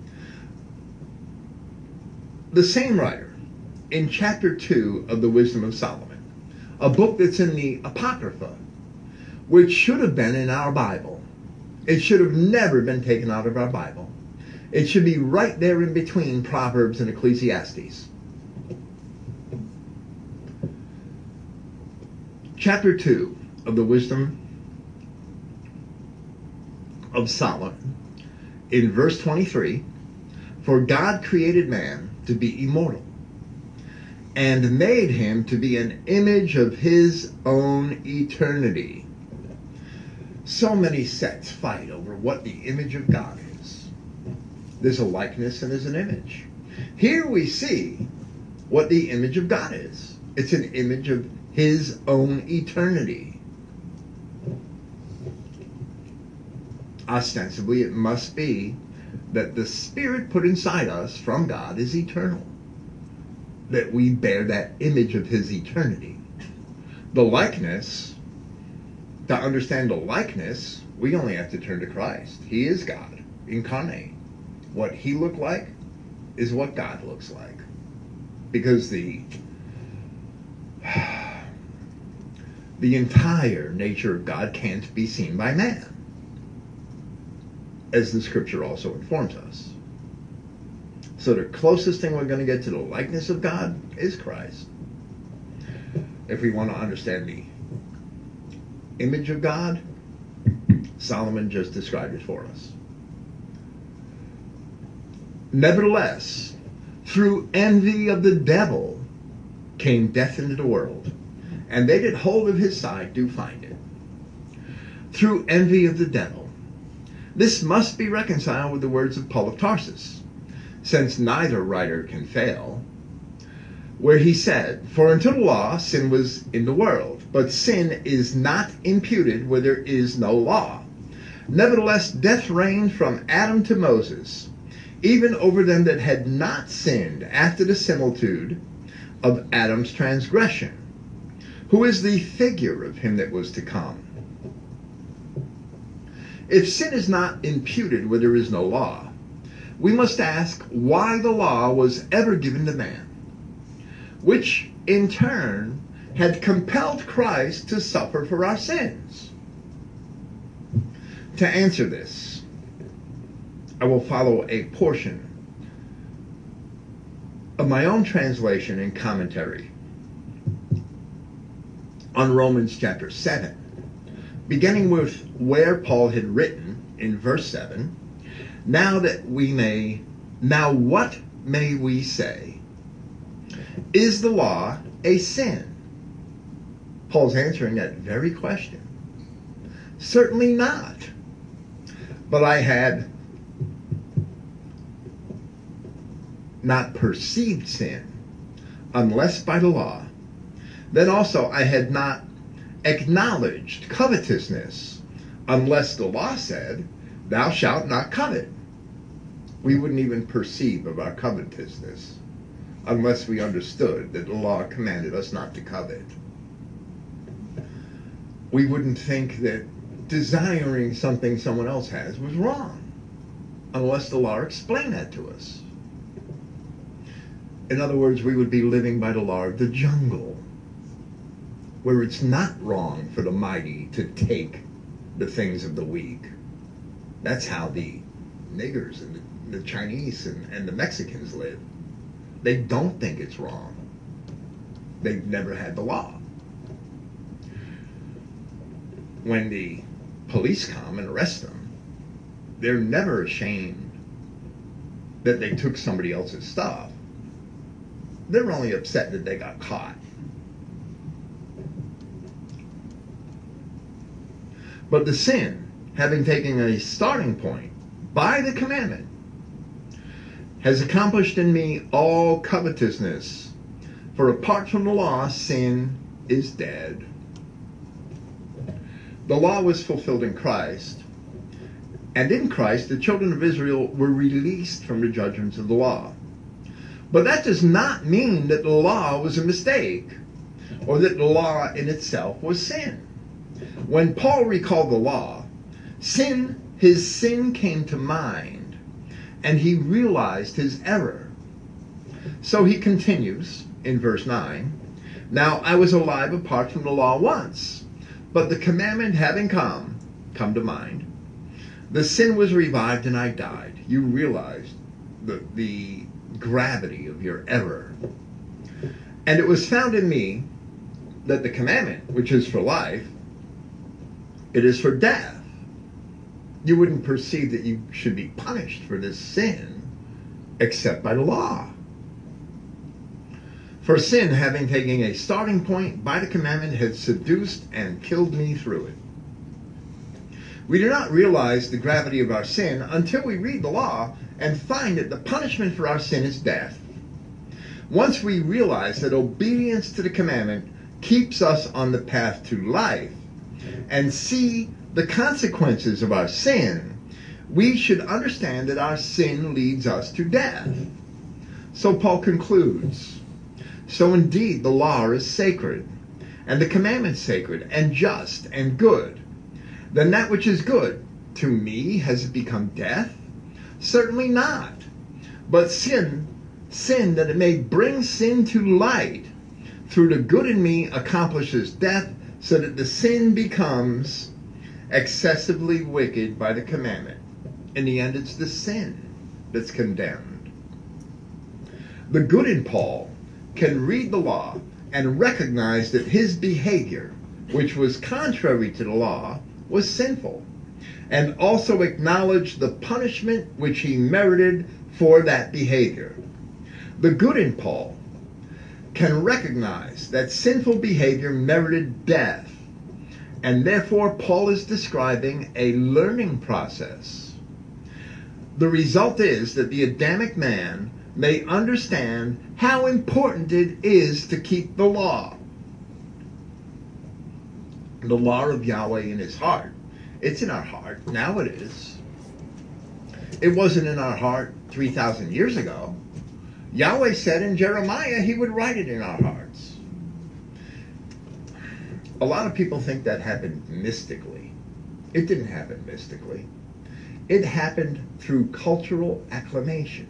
The same writer, in chapter two of the Wisdom of Solomon, a book that's in the Apocrypha, which should have been in our Bible. It should have never been taken out of our Bible. It should be right there in between Proverbs and Ecclesiastes. Chapter two of the Wisdom of Solomon, in verse twenty-three, for God created man to be immortal, and made him to be an image of his own eternity. So many sects fight over what the image of God is. There's a likeness and there's an image. Here we see what the image of God is. It's an image of his own eternity. Ostensibly, it must be that the Spirit put inside us from God is eternal, that we bear that image of his eternity. The likeness, to understand the likeness, we only have to turn to Christ. He is God incarnate. What he looked like is what God looks like. Because the the entire nature of God can't be seen by man, as the scripture also informs us. So the closest thing we're going to get to the likeness of God is Christ. If we want to understand the image of God, Solomon just described it for us. Nevertheless, through envy of the devil came death into the world, and they that hold of his side do find it. Through envy of the devil. This must be reconciled with the words of Paul of Tarsus, since neither writer can fail, where he said, for until the law, sin was in the world, but sin is not imputed where there is no law. Nevertheless, death reigned from Adam to Moses, even over them that had not sinned after the similitude of Adam's transgression, who is the figure of him that was to come. If sin is not imputed where there is no law, we must ask why the law was ever given to man, which in turn had compelled Christ to suffer for our sins. To answer this, I will follow a portion of my own translation and commentary on Romans chapter seven, beginning with where Paul had written in verse seven, now that we may, now what may we say? Is the law a sin? Paul's answering that very question. Certainly not. but I had not perceived sin, unless by the law. Then also I had not acknowledged covetousness, unless the law said, thou shalt not covet. We wouldn't even perceive of our covetousness unless we understood that the law commanded us not to covet. We wouldn't think that desiring something someone else has was wrong unless the law explained that to us. In other words, we would be living by the law of the jungle, where it's not wrong for the mighty to take the things of the weak. That's how the niggers and the, the Chinese and, and the Mexicans live. They don't think it's wrong. They've never had the law. When the police come and arrest them, they're never ashamed that they took somebody else's stuff. They're only upset that they got caught. But the sin, having taken a starting point by the commandment, has accomplished in me all covetousness. For apart from the law, sin is dead. The law was fulfilled in Christ, and in Christ the children of Israel were released from the judgments of the law. But that does not mean that the law was a mistake, or that the law in itself was sin. When Paul recalled the law, sin, his sin came to mind, and he realized his error. So he continues in verse nine, now I was alive apart from the law once, but the commandment having come, come to mind, the sin was revived and I died. You realized the, the gravity of your error. And it was found in me that the commandment, which is for life, it is for death. You wouldn't perceive that you should be punished for this sin except by the law. For sin, having taken a starting point by the commandment, had seduced and killed me through it. We do not realize the gravity of our sin until we read the law and find that the punishment for our sin is death. Once we realize that obedience to the commandment keeps us on the path to life, and see the consequences of our sin, we should understand that our sin leads us to death. So Paul concludes, so indeed the law is sacred, and the commandment sacred, and just, and good. Then that which is good, to me, has it become death? Certainly not. But sin, sin that it may bring sin to light, through the good in me accomplishes death, so that the sin becomes excessively wicked by the commandment. In the end, it's the sin that's condemned. The good in Paul can read the law and recognize that his behavior, which was contrary to the law, was sinful, and also acknowledge the punishment which he merited for that behavior. The good in Paul can recognize that sinful behavior merited death, and therefore Paul is describing a learning process. The result is that the Adamic man may understand how important it is to keep the law. The law of Yahweh in his heart. It's in our heart. Now it is. It wasn't in our heart three thousand years ago. Yahweh said in Jeremiah he would write it in our hearts. A lot of people think that happened mystically. It didn't happen mystically. It happened through cultural acclamation.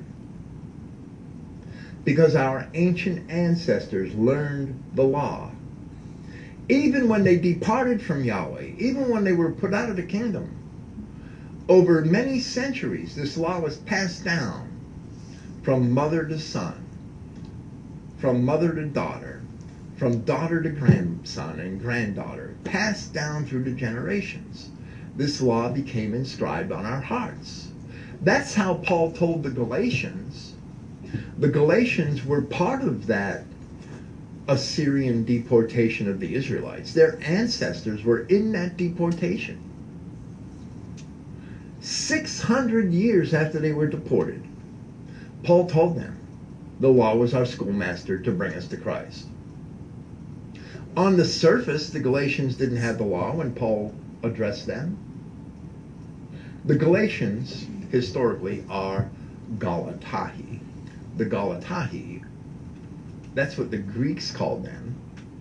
Because our ancient ancestors learned the law. Even when they departed from Yahweh, even when they were put out of the kingdom, over many centuries, this law was passed down from mother to son, from mother to daughter, from daughter to grandson and granddaughter, passed down through the generations. This law became inscribed on our hearts. That's how Paul told the Galatians. The Galatians were part of that Assyrian deportation of the Israelites. Their ancestors were in that deportation. six hundred years after they were deported, Paul told them the law was our schoolmaster to bring us to Christ. On the surface, the Galatians didn't have the law when Paul addressed them. The Galatians, historically, are Galatahi. The Galatahi, that's what the Greeks called them.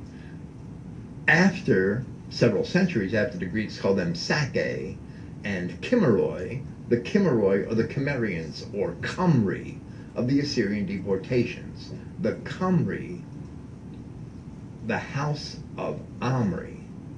After several centuries after the Greeks called them Sake and Kimmeroi, the Kimmeroi are the Cimmerians or Cymri of the Assyrian deportations. The Cymri, the house of Omri,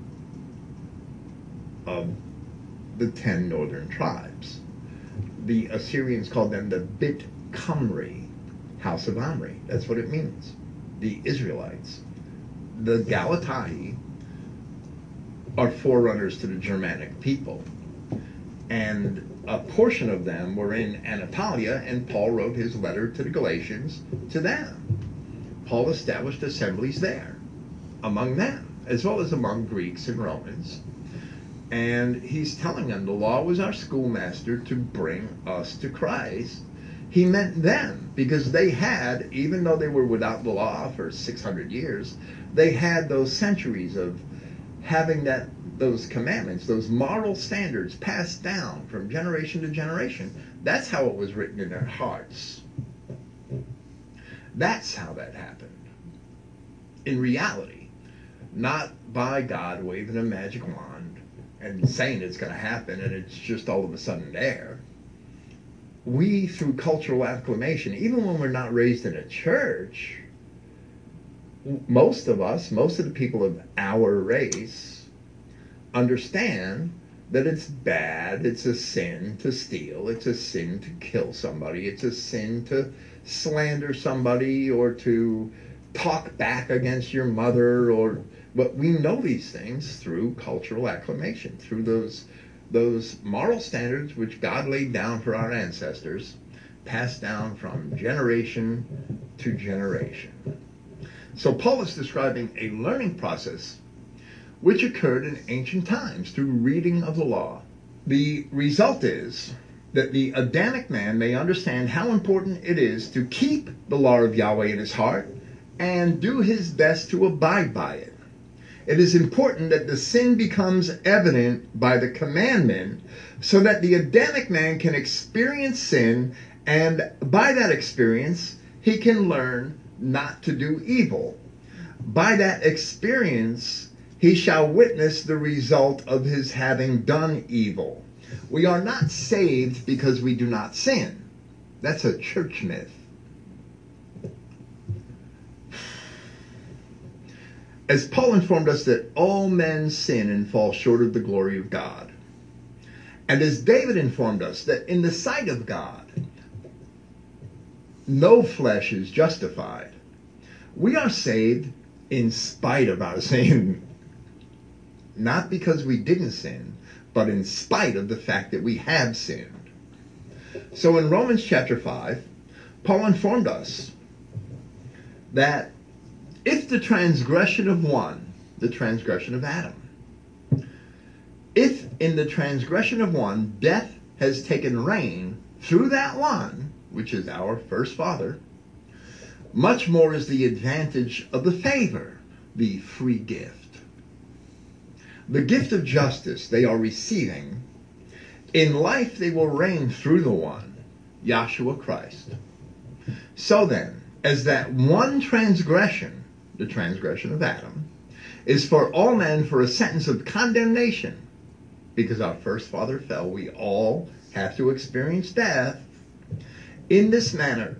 of the ten northern tribes. The Assyrians called them the Bit Cymri, house of Omri. That's what it means. The Israelites. The Galatahi are forerunners to the Germanic people. And a portion of them were in Anatolia, and Paul wrote his letter to the Galatians to them. Paul established assemblies there, among them, as well as among Greeks and Romans. And he's telling them the law was our schoolmaster to bring us to Christ. He meant them, because they had, even though they were without the law for six hundred years, they had those centuries of having that those commandments, those moral standards passed down from generation to generation. That's how it was written in their hearts. That's how that happened. In reality, not by God waving a magic wand and saying it's going to happen and it's just all of a sudden there. We, through cultural acclamation, even when we're not raised in a church, most of us, most of the people of our race, understand that it's bad, it's a sin to steal, it's a sin to kill somebody, it's a sin to slander somebody or to talk back against your mother, or but we know these things through cultural acclamation, through those those moral standards which God laid down for our ancestors, passed down from generation to generation. So Paul is describing a learning process which occurred in ancient times through reading of the law. The result is that the Adamic man may understand how important it is to keep the law of Yahweh in his heart and do his best to abide by it. It is important that the sin becomes evident by the commandment so that the Adamic man can experience sin, and by that experience he can learn not to do evil. By that experience he shall witness the result of his having done evil. We are not saved because we do not sin. That's a church myth. As Paul informed us that all men sin and fall short of the glory of God, and as David informed us that in the sight of God, no flesh is justified, we are saved in spite of our sin. Not because we didn't sin, but in spite of the fact that we have sinned. So in Romans chapter five, Paul informed us that if the transgression of one, the transgression of Adam, if in the transgression of one death has taken reign through that one, which is our first father, much more is the advantage of the favor, the free gift. The gift of justice they are receiving, in life they will reign through the one, Yahshua Christ. So then, as that one transgression, the transgression of Adam, is for all men for a sentence of condemnation, because our first father fell, we all have to experience death. In this manner,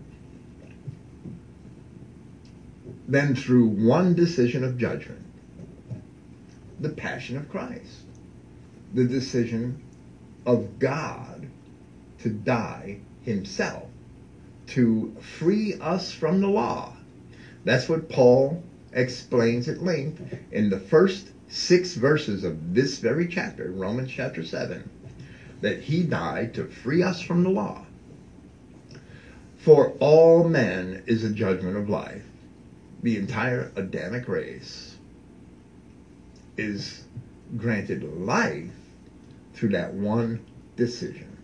then through one decision of judgment, the passion of Christ, the decision of God to die himself, to free us from the law. That's what Paul explains at length in the first six verses of this very chapter, Romans chapter seven, that he died to free us from the law. For all men is a judgment of life. The entire Adamic race is granted life through that one decision.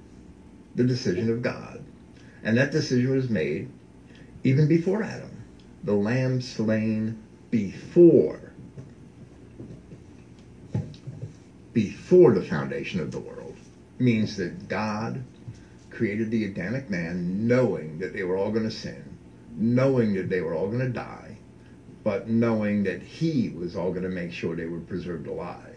the decision of God. And that decision was made even before Adam. The lamb slain before, before the foundation of the world means that God created the Adamic man knowing that they were all going to sin, knowing that they were all going to die, but knowing that he was all going to make sure they were preserved alive.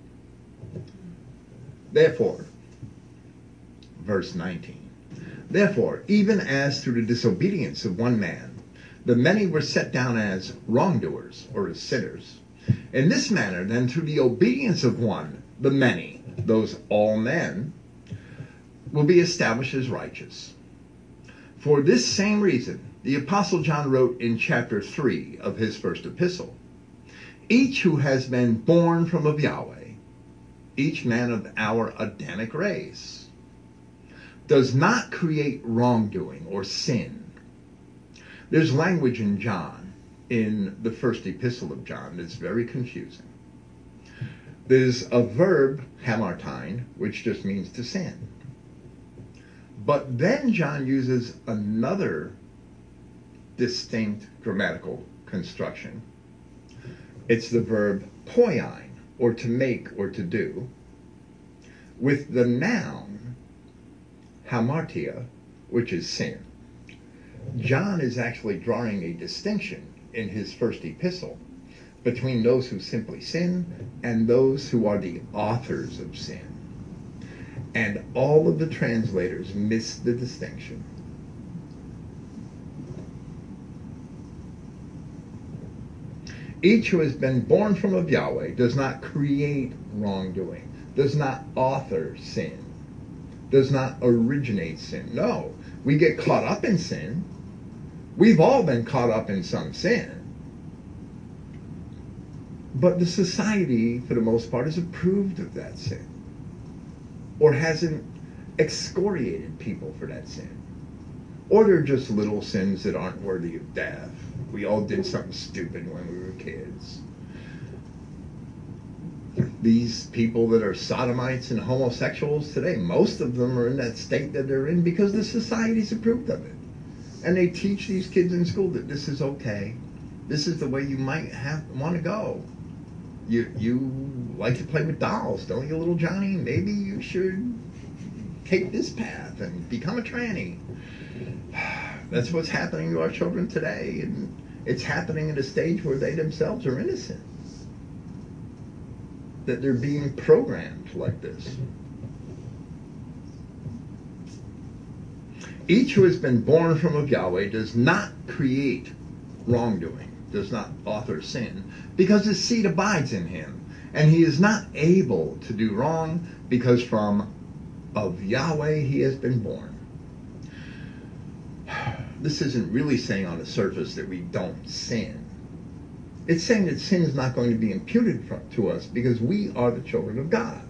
Therefore, verse nineteen, therefore, even as through the disobedience of one man, the many were set down as wrongdoers, or as sinners, in this manner, then, through the obedience of one, the many, those all men, will be established as righteous. For this same reason, the Apostle John wrote in chapter three of his first epistle, each who has been born from of Yahweh, each man of our Adamic race, does not create wrongdoing or sin. There's language in John, in the first epistle of John, that's very confusing. There's a verb, hamartine, which just means to sin. But then John uses another distinct grammatical construction. It's the verb poiein, or to make or to do, with the noun hamartia, which is sin. John is actually drawing a distinction in his first epistle between those who simply sin and those who are the authors of sin. And all of the translators miss the distinction. Each who has been born from of Yahweh does not create wrongdoing, does not author sin, does not originate sin. No, we get caught up in sin. We've all been caught up in some sin. But the society, for the most part, has approved of that sin, or hasn't excoriated people for that sin. Or they're just little sins that aren't worthy of death. We all did something stupid when we were kids. These people that are sodomites and homosexuals today, most of them are in that state that they're in because the society's approved of it. And they teach these kids in school that this is okay. This is the way you might have want to go. You you like to play with dolls, don't you, little Johnny? Maybe you should take this path and become a tranny. That's what's happening to our children today, and it's happening at a stage where they themselves are innocent. That they're being programmed like this. Each who has been born from of Yahweh does not create wrongdoing, does not author sin, because his seed abides in him, and he is not able to do wrong, because from of Yahweh he has been born. This isn't really saying on the surface that we don't sin. It's saying that sin is not going to be imputed to us because we are the children of God.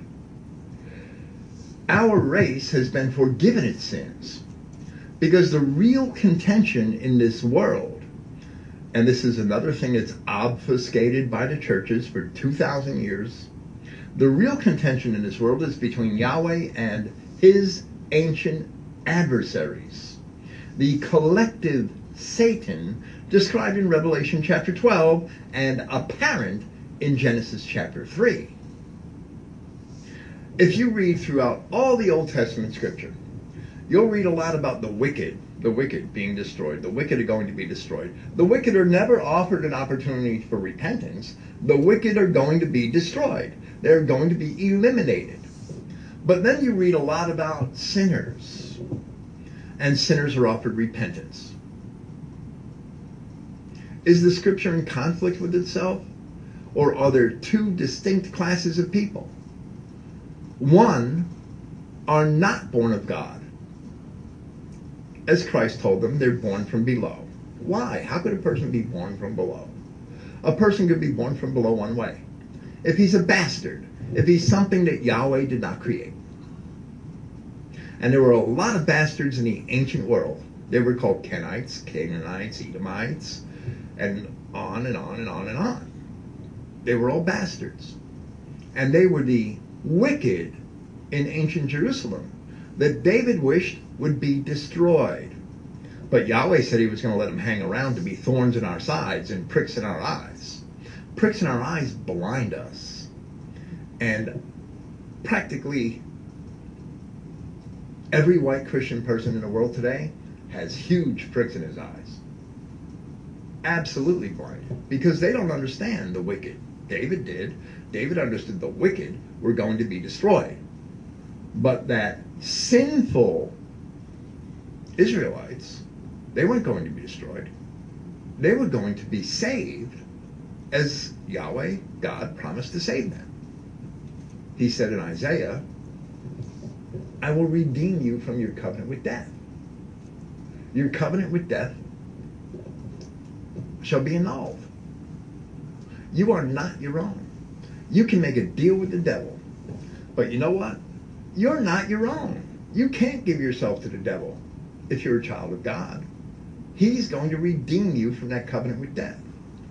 Our race has been forgiven its sins because the real contention in this world, and this is another thing that's obfuscated by the churches for two thousand years, the real contention in this world is between Yahweh and his ancient adversaries, the collective Satan described in Revelation chapter twelve and apparent in Genesis chapter three. If you read throughout all the Old Testament scripture, you'll read a lot about the wicked, the wicked being destroyed. The wicked are going to be destroyed. The wicked are never offered an opportunity for repentance. The wicked are going to be destroyed. They're going to be eliminated. But then you read a lot about sinners, and sinners are offered repentance. Is the scripture in conflict with itself? Or are there two distinct classes of people? One are not born of God. As Christ told them, they're born from below. Why? How could a person be born from below? A person could be born from below one way. If he's a bastard, if he's something that Yahweh did not create. And there were a lot of bastards in the ancient world. They were called Kenites, Canaanites, Edomites, and on and on and on and on. They were all bastards. And they were the wicked in ancient Jerusalem. that David wished would be destroyed. But Yahweh said he was going to let them hang around to be thorns in our sides and pricks in our eyes. Pricks in our eyes blind us. And practically every white Christian person in the world today has huge pricks in his eyes. Absolutely blind. Because they don't understand the wicked. David did. David understood the wicked were going to be destroyed. But that sinful Israelites, they weren't going to be destroyed. They were going to be saved as Yahweh, God, promised to save them. He said in Isaiah, I will redeem you from your covenant with death. Your covenant with death shall be annulled. You are not your own. You can make a deal with the devil. But you know what? You're not your own. You can't give yourself to the devil if you're a child of God. He's going to redeem you from that covenant with death.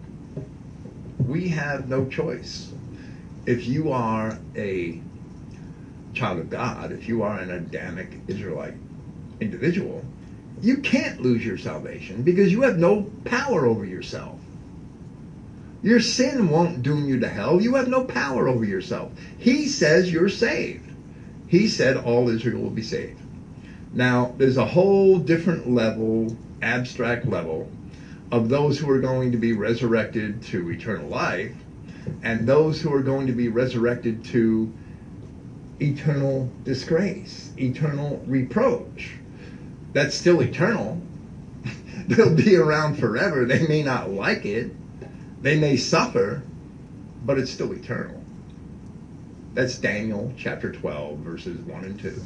We have no choice. If you are a child of God, if you are an Adamic Israelite individual, you can't lose your salvation because you have no power over yourself. Your sin won't doom you to hell. You have no power over yourself. He says you're saved. He said all Israel will be saved. Now, there's a whole different level, abstract level, of those who are going to be resurrected to eternal life and those who are going to be resurrected to eternal disgrace, eternal reproach. That's still eternal. They'll be around forever. They may not like it. They may suffer, but it's still eternal. That's Daniel chapter twelve, verses one and two.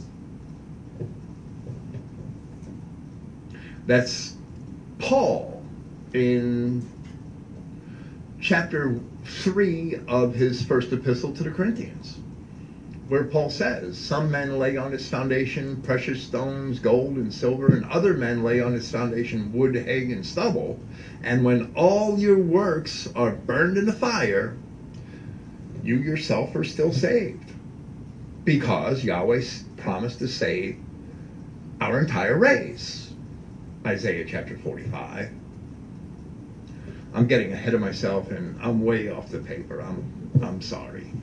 That's Paul in chapter three of his first epistle to the Corinthians, where Paul says, some men lay on its foundation precious stones, gold and silver, and other men lay on its foundation wood, hay, and stubble. And when all your works are burned in the fire, you yourself are still saved. Because Yahweh promised to save our entire race. Isaiah chapter forty-five. I'm getting ahead of myself and I'm way off the paper. I'm, I'm sorry.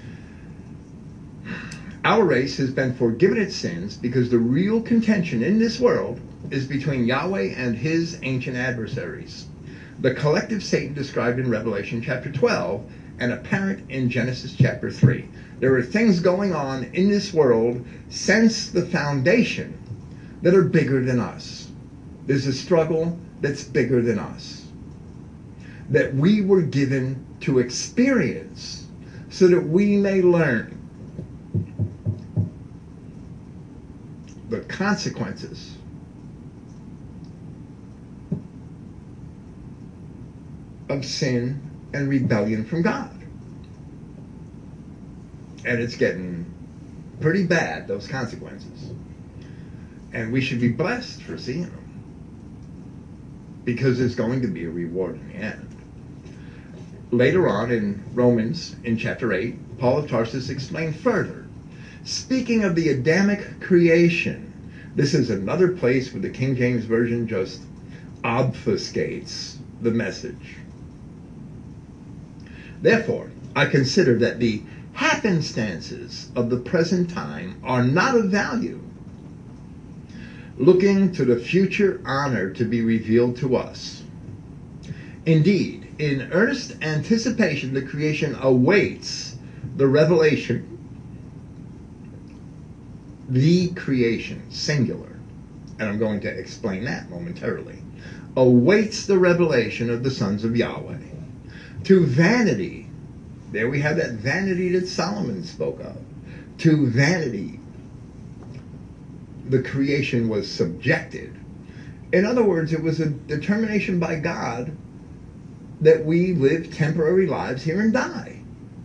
Our race has been forgiven its sins because the real contention in this world is between Yahweh and his ancient adversaries. The collective Satan described in Revelation chapter twelve and apparent in Genesis chapter three. There are things going on in this world since the foundation that are bigger than us. There's a struggle that's bigger than us, that we were given to experience so that we may learn the consequences of sin and rebellion from God. And it's getting pretty bad, those consequences. And we should be blessed for seeing them, because there's going to be a reward in the end. Later on in Romans, in chapter eight, Paul of Tarsus explained further. Speaking of the Adamic creation, this is another place where the King James Version just obfuscates the message. Therefore, I consider that the happenstances of the present time are not of value, looking to the future honor to be revealed to us. Indeed, in earnest anticipation, the creation awaits the revelation. The creation, singular, and I'm going to explain that momentarily, awaits the revelation of the sons of Yahweh. To vanity, there we have that vanity that Solomon spoke of. To vanity, the creation was subjected. In other words, it was a determination by God that we live temporary lives here and die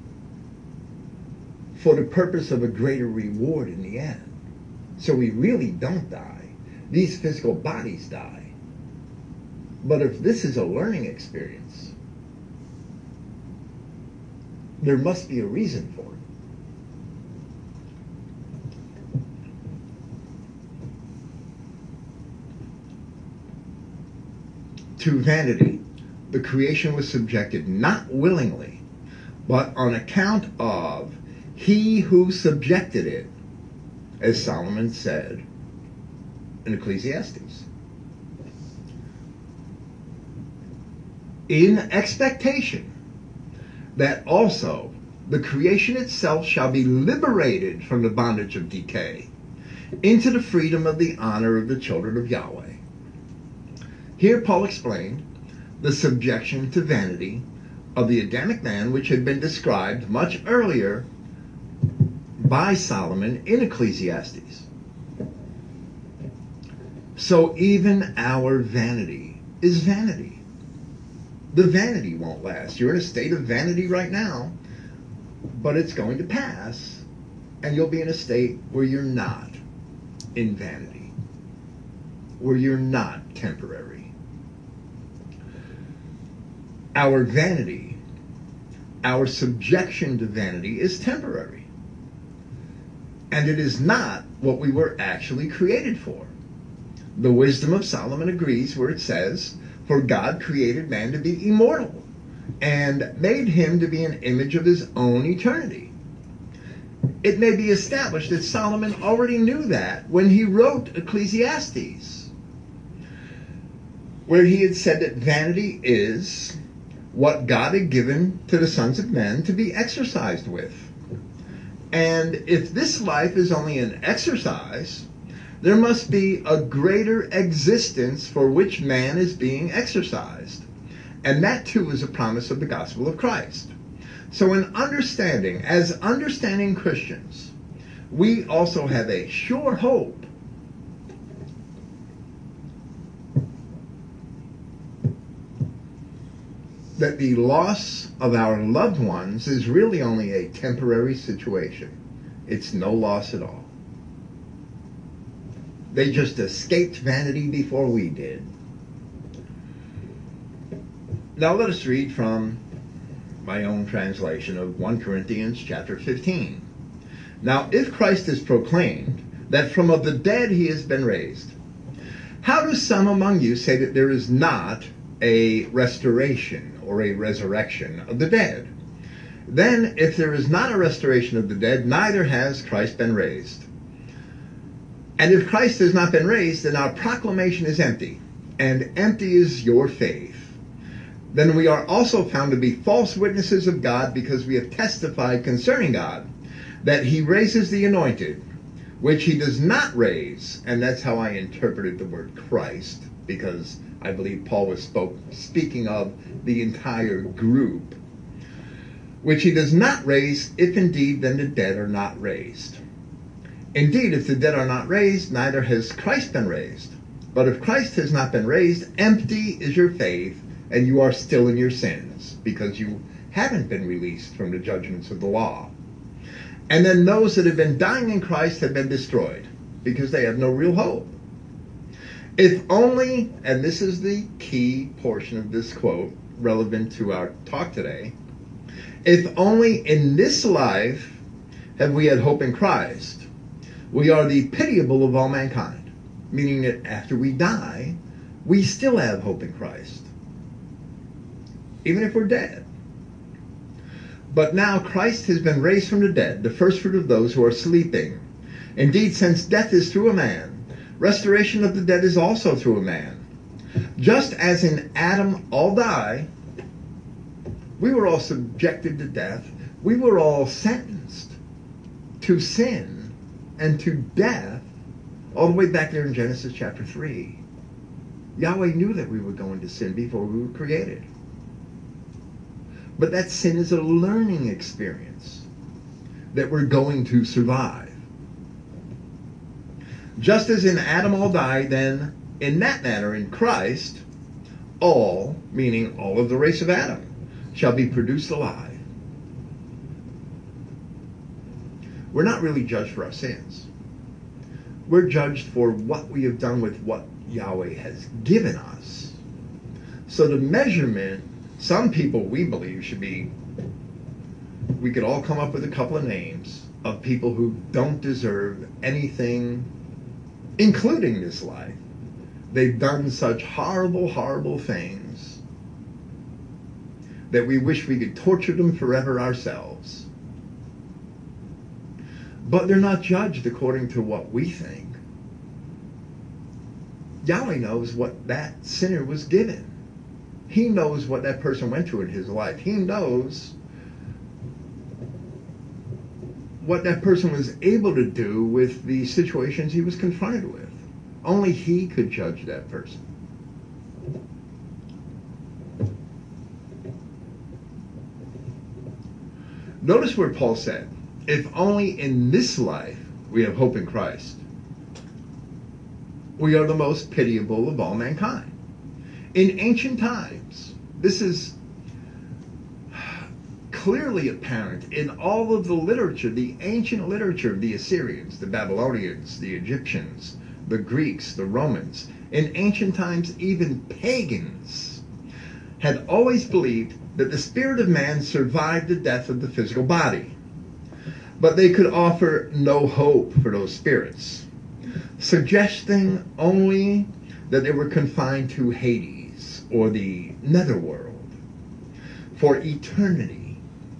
for the purpose of a greater reward in the end. So we really don't die. These physical bodies die. But if this is a learning experience, there must be a reason for to vanity. The creation was subjected not willingly, but on account of he who subjected it, as Solomon said in Ecclesiastes. In expectation that also the creation itself shall be liberated from the bondage of decay into the freedom of the honor of the children of Yahweh. Here Paul explained the subjection to vanity of the Adamic man, which had been described much earlier by Solomon in Ecclesiastes. So even our vanity is vanity. The vanity won't last. You're in a state of vanity right now, but it's going to pass, and you'll be in a state where you're not in vanity, where you're not temporary. Our vanity, our subjection to vanity is temporary. And it is not what we were actually created for. The wisdom of Solomon agrees where it says, for God created man to be immortal and made him to be an image of his own eternity. It may be established that Solomon already knew that when he wrote Ecclesiastes, where he had said that vanity is what God had given to the sons of men to be exercised with. And if this life is only an exercise, there must be a greater existence for which man is being exercised. And that too is a promise of the gospel of Christ. So in understanding, as understanding Christians, we also have a sure hope that the loss of our loved ones is really only a temporary situation. It's no loss at all. They just escaped vanity before we did. Now let us read from my own translation of First Corinthians chapter fifteen. Now if Christ is proclaimed that from of the dead he has been raised, how do some among you say that there is not a restoration or a resurrection of the dead? Then, if there is not a restoration of the dead, neither has Christ been raised. And if Christ has not been raised, then our proclamation is empty, and empty is your faith. Then we are also found to be false witnesses of God, because we have testified concerning God that he raises the anointed, which he does not raise. And that's how I interpreted the word Christ, because I believe Paul was spoke, speaking of the entire group, which he does not raise, if indeed then the dead are not raised. Indeed, if the dead are not raised, neither has Christ been raised. But if Christ has not been raised, empty is your faith, and you are still in your sins, because you haven't been released from the judgments of the law. And then those that have been dying in Christ have been destroyed, because they have no real hope. If only, and this is the key portion of this quote relevant to our talk today, if only in this life have we had hope in Christ, we are the pitiable of all mankind, meaning that after we die, we still have hope in Christ, even if we're dead. But now Christ has been raised from the dead, the first fruit of those who are sleeping. Indeed, since death is through a man, restoration of the dead is also through a man. Just as in Adam all die, we were all subjected to death. We were all sentenced to sin and to death, all the way back there in Genesis chapter three. Yahweh knew that we were going to sin before we were created. But that sin is a learning experience that we're going to survive. Just as in Adam all die, then in that manner in Christ, all, meaning all of the race of Adam, shall be produced alive. We're not really judged for our sins. We're judged for what we have done with what Yahweh has given us. So the measurement, some people we believe should be, we could all come up with a couple of names of people who don't deserve anything, including this life, They've done such horrible, horrible things that we wish we could torture them forever ourselves. But they're not judged according to what we think. Yahweh knows what that sinner was given. He knows what that person went through in his life. He knows what that person was able to do with the situations he was confronted with. Only he could judge that person. Notice where Paul said, if only in this life we have hope in Christ, we are the most pitiable of all mankind. In ancient times, this is clearly apparent in all of the literature, the ancient literature of the Assyrians, the Babylonians, the Egyptians, the Greeks, the Romans. In ancient times, even pagans had always believed that the spirit of man survived the death of the physical body. But they could offer no hope for those spirits, suggesting only that they were confined to Hades or the netherworld for eternity.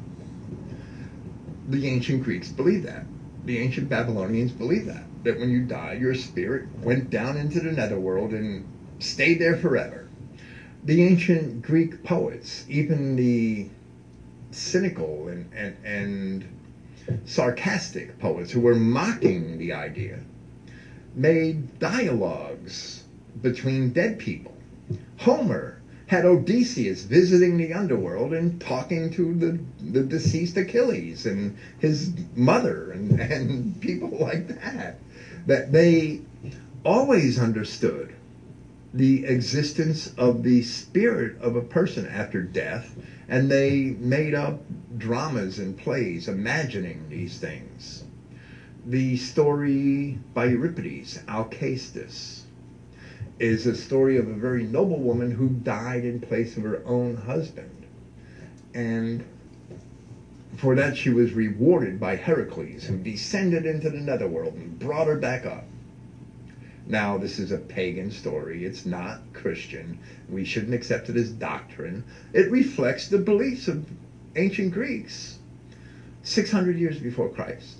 The ancient Greeks believed that. The ancient Babylonians believed that. That when you die, your spirit went down into the netherworld and stayed there forever. The ancient Greek poets, even the cynical and, and, and sarcastic poets who were mocking the idea, made dialogues between dead people. Homer had Odysseus visiting the underworld and talking to the, the deceased Achilles and his mother and, and people like that. That they always understood the existence of the spirit of a person after death, and they made up dramas and plays imagining these things. The story by Euripides, Alcestis, is a story of a very noble woman who died in place of her own husband. And for that she was rewarded by Heracles, who descended into the netherworld and brought her back up. Now, this is a pagan story. It's not Christian. We shouldn't accept it as doctrine. It reflects the beliefs of ancient Greeks six hundred years before Christ.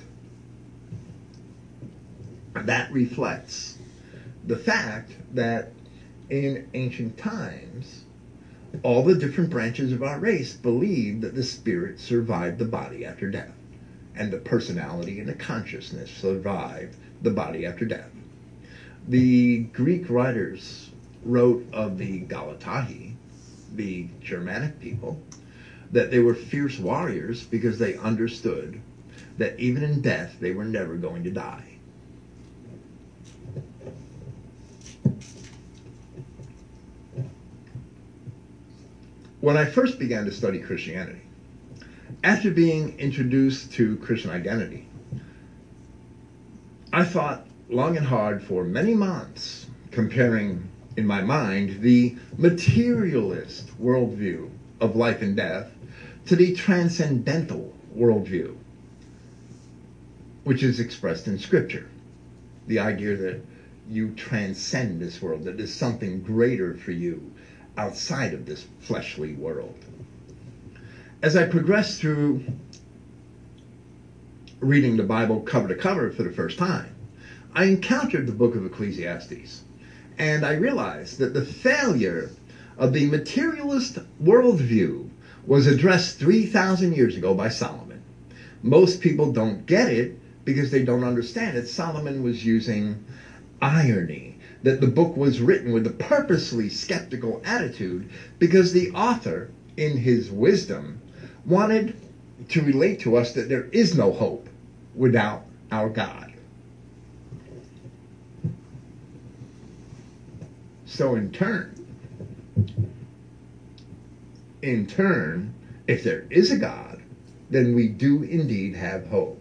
That reflects the fact that in ancient times, all the different branches of our race believed that the spirit survived the body after death, and the personality and the consciousness survived the body after death. The Greek writers wrote of the Galatae, the Germanic people, that they were fierce warriors because they understood that even in death they were never going to die. When I first began to study Christianity, after being introduced to Christian identity, I thought long and hard for many months, comparing in my mind the materialist worldview of life and death to the transcendental worldview, which is expressed in Scripture. The idea that you transcend this world, that there's something greater for you outside of this fleshly world. As I progressed through reading the Bible cover to cover for the first time, I encountered the book of Ecclesiastes, and I realized that the failure of the materialist worldview was addressed three thousand years ago by Solomon. Most people don't get it because they don't understand it. Solomon was using irony, that the book was written with a purposely skeptical attitude because the author, in his wisdom, wanted to relate to us that there is no hope without our God. So in turn, in turn, if there is a God, then we do indeed have hope.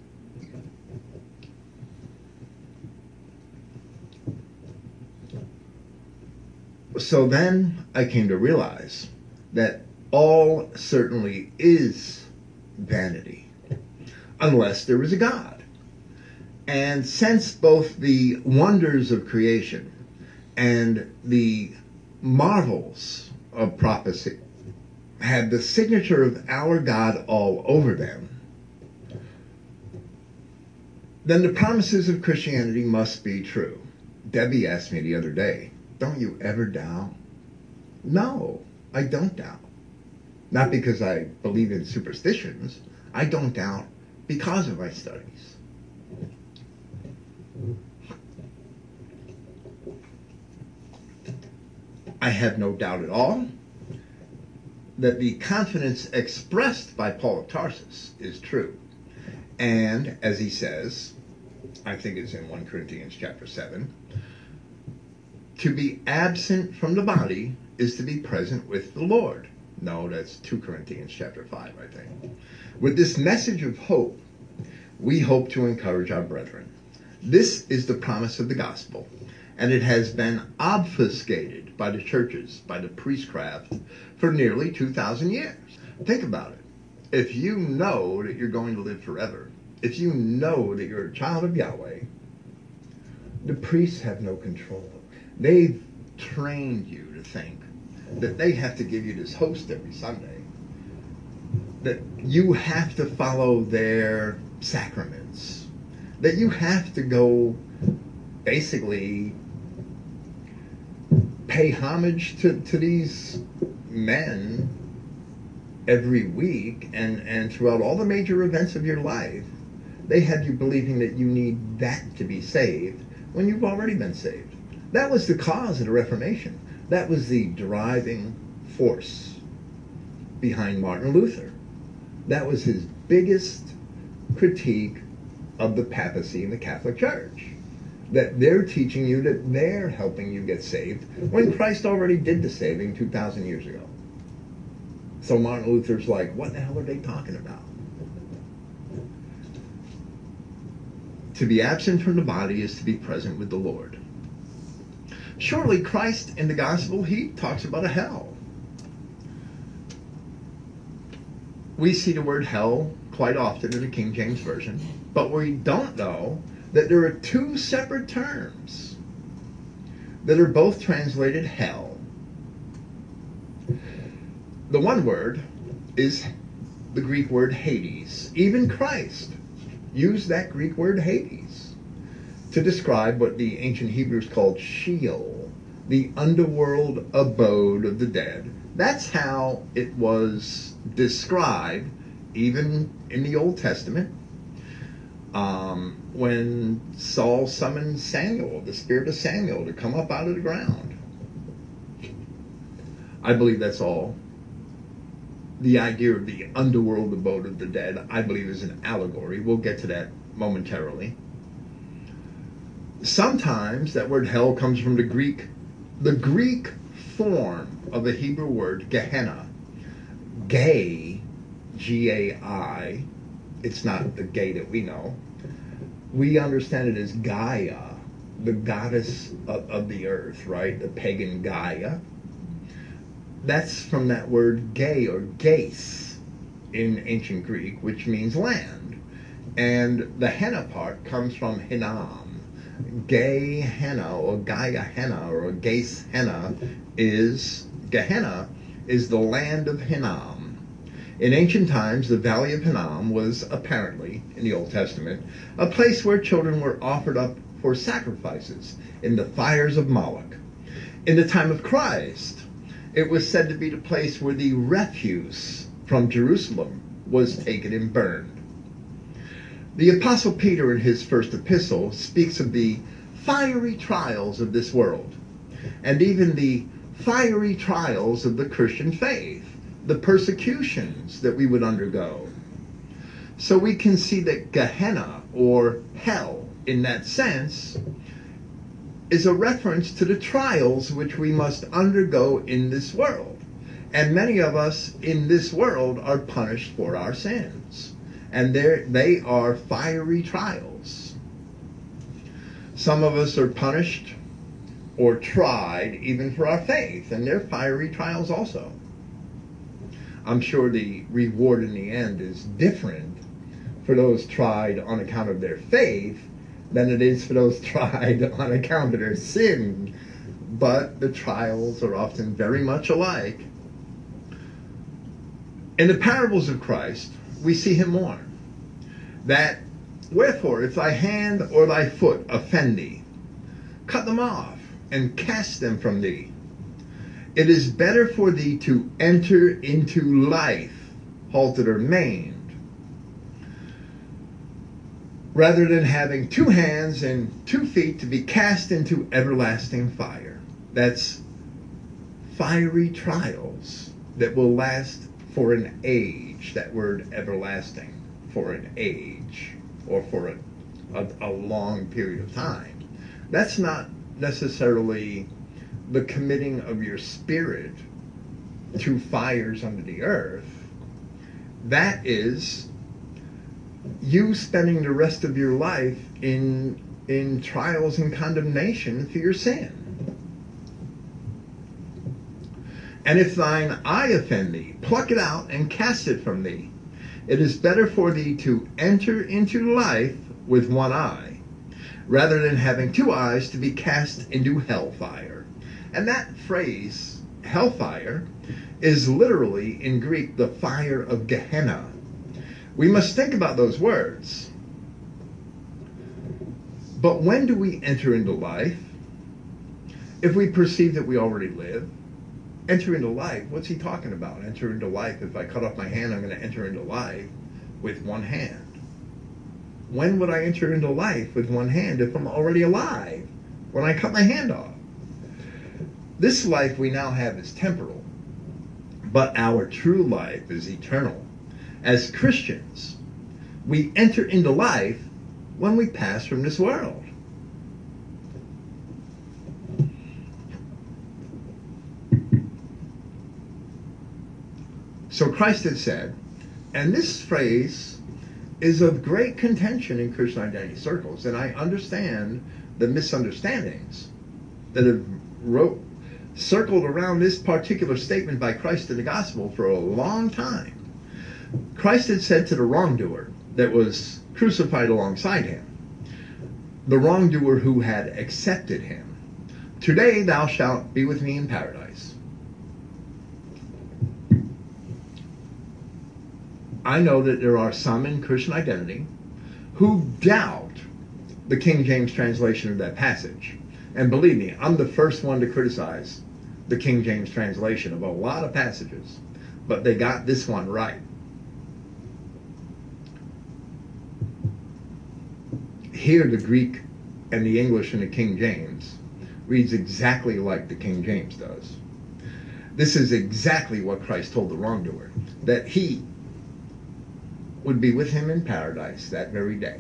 So then I came to realize that all certainly is vanity, unless there is a God. And since both the wonders of creation And the marvels of prophecy had the signature of our God all over them, then the promises of Christianity must be true. Debbie asked me the other day, don't you ever doubt? No, I don't doubt. Not because I believe in superstitions. I don't doubt because of my studies. I have no doubt at all that the confidence expressed by Paul of Tarsus is true. And as he says, I think it's in First Corinthians chapter seven, to be absent from the body is to be present with the Lord. No, that's Second Corinthians chapter five, I think. With this message of hope, we hope to encourage our brethren. This is the promise of the gospel, and it has been obfuscated by the churches, by the priestcraft, for nearly two thousand years. Think about it. If you know that you're going to live forever, if you know that you're a child of Yahweh, the priests have no control. They've trained you to think that they have to give you this host every Sunday, that you have to follow their sacraments, that you have to go basically pay homage to, to these men every week and, and throughout all the major events of your life. They have you believing that you need that to be saved when you've already been saved. That was the cause of the Reformation. That was the driving force behind Martin Luther. That was his biggest critique of the papacy and the Catholic Church. That they're teaching you that they're helping you get saved when Christ already did the saving two thousand years ago. So Martin Luther's like, what the hell are they talking about? To be absent from the body is to be present with the Lord. Surely Christ in the gospel, he talks about a hell. We see the word hell quite often in the King James Version, but we don't know that there are two separate terms that are both translated hell. The one word is the Greek word Hades. Even Christ used that Greek word Hades to describe what the ancient Hebrews called Sheol, the underworld abode of the dead. That's how it was described even in the Old Testament. Um, when Saul summoned Samuel, the spirit of Samuel, to come up out of the ground. I believe that's all. The idea of the underworld abode of the dead, I believe, is an allegory. We'll get to that momentarily. Sometimes that word hell comes from the Greek, the Greek form of the Hebrew word Gehenna. Gay, G A I, it's not the gay that we know. We understand it as Gaia, the goddess of, of the earth, right? The pagan Gaia. That's from that word gay or geis in ancient Greek, which means land. And the henna part comes from Hinnom. Gay henna or Gaia henna or geis henna is, Gehenna is the land of Hinnom. In ancient times, the Valley of Hinnom was apparently, in the Old Testament, a place where children were offered up for sacrifices in the fires of Moloch. In the time of Christ, it was said to be the place where the refuse from Jerusalem was taken and burned. The Apostle Peter, in his first epistle, speaks of the fiery trials of this world, and even the fiery trials of the Christian faith, the persecutions that we would undergo. So we can see that Gehenna, or hell, in that sense, is a reference to the trials which we must undergo in this world. And many of us in this world are punished for our sins. And they are fiery trials. Some of us are punished or tried even for our faith, and they're fiery trials also. I'm sure the reward in the end is different for those tried on account of their faith than it is for those tried on account of their sin. but the trials are often very much alike. In the parables of Christ, we see him warn that, wherefore, if thy hand or thy foot offend thee, cut them off and cast them from thee. It is better for thee to enter into life, halted or maimed, rather than having two hands and two feet to be cast into everlasting fire. That's fiery trials that will last for an age. That word everlasting, for an age, or for a, a, a long period of time. That's not necessarily the committing of your spirit to fires under the earth. That is you spending the rest of your life in in trials and condemnation for your sin. And if thine eye offend thee, pluck it out and cast it from thee. It is better for thee to enter into life with one eye, rather than having two eyes to be cast into hellfire. And that phrase, hellfire, is literally in Greek the fire of Gehenna. We must think about those words. But when do we enter into life? If we perceive that we already live, enter into life. What's he talking about? Enter into life. If I cut off my hand, I'm going to enter into life with one hand. When would I enter into life with one hand if I'm already alive? When I cut my hand off. This life we now have is temporal, but our true life is eternal. As Christians, we enter into life when we pass from this world. So Christ had said, and this phrase is of great contention in Christian identity circles, and I understand the misunderstandings that have wrote, circled around this particular statement by Christ in the gospel for a long time. Christ had said to the wrongdoer that was crucified alongside him, the wrongdoer who had accepted him, today thou shalt be with me in paradise. I know that there are some in Christian identity who doubt the King James translation of that passage. And believe me, I'm the first one to criticize the King James translation of a lot of passages, but they got this one right. Here the Greek and the English in the King James reads exactly like the King James does. This is exactly what Christ told the wrongdoer, that he would be with him in paradise that very day.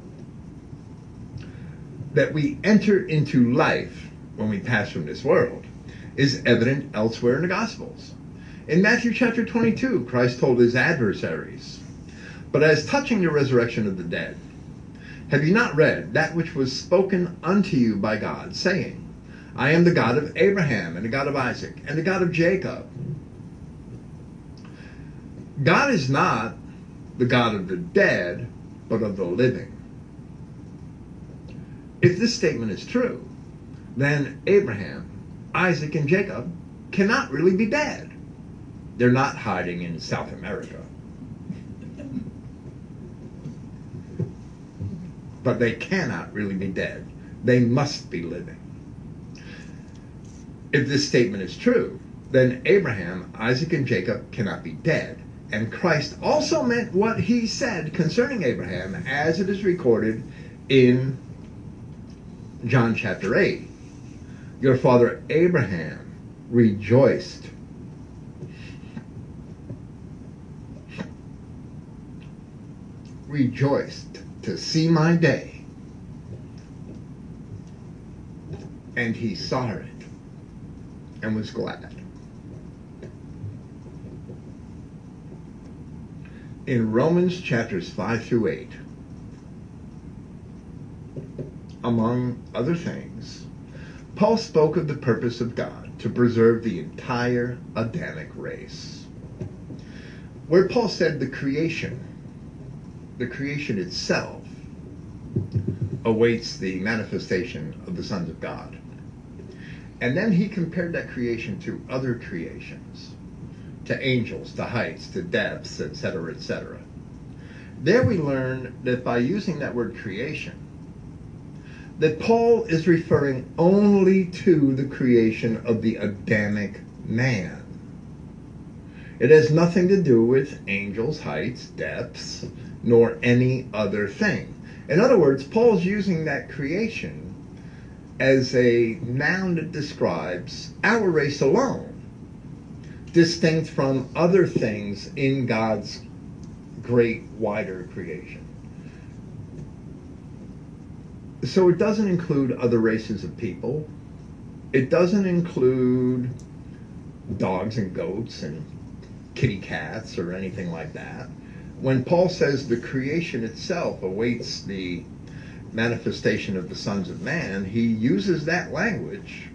That we enter into life when we pass from this world is evident elsewhere in the Gospels. In Matthew chapter twenty-two, Christ told his adversaries, but as touching the resurrection of the dead, have you not read that which was spoken unto you by God, saying, I am the God of Abraham, and the God of Isaac, and the God of Jacob. God is not the God of the dead, but of the living. If this statement is true, then Abraham, Isaac, and Jacob cannot really be dead. They're not hiding in South America. But they cannot really be dead. They must be living. If this statement is true, then Abraham, Isaac, and Jacob cannot be dead. And Christ also meant what he said concerning Abraham, as it is recorded in John chapter eight. Your father Abraham rejoiced rejoiced to see my day, and he saw it and was glad. In Romans chapters five through eight, among other things, Paul spoke of the purpose of God to preserve the entire Adamic race. Where Paul said the creation, the creation itself, awaits the manifestation of the sons of God. And then he compared that creation to other creations, to angels, to heights, to depths, et cetera, et cetera. There we learn that by using that word creation, that Paul is referring only to the creation of the Adamic man. It has nothing to do with angels, heights, depths, nor any other thing. In other words, Paul's using that creation as a noun that describes our race alone, distinct from other things in God's great, wider creation. So it doesn't include other races of people. It doesn't include dogs and goats and kitty cats or anything like that. When Paul says the creation itself awaits the manifestation of the sons of man, he uses that language,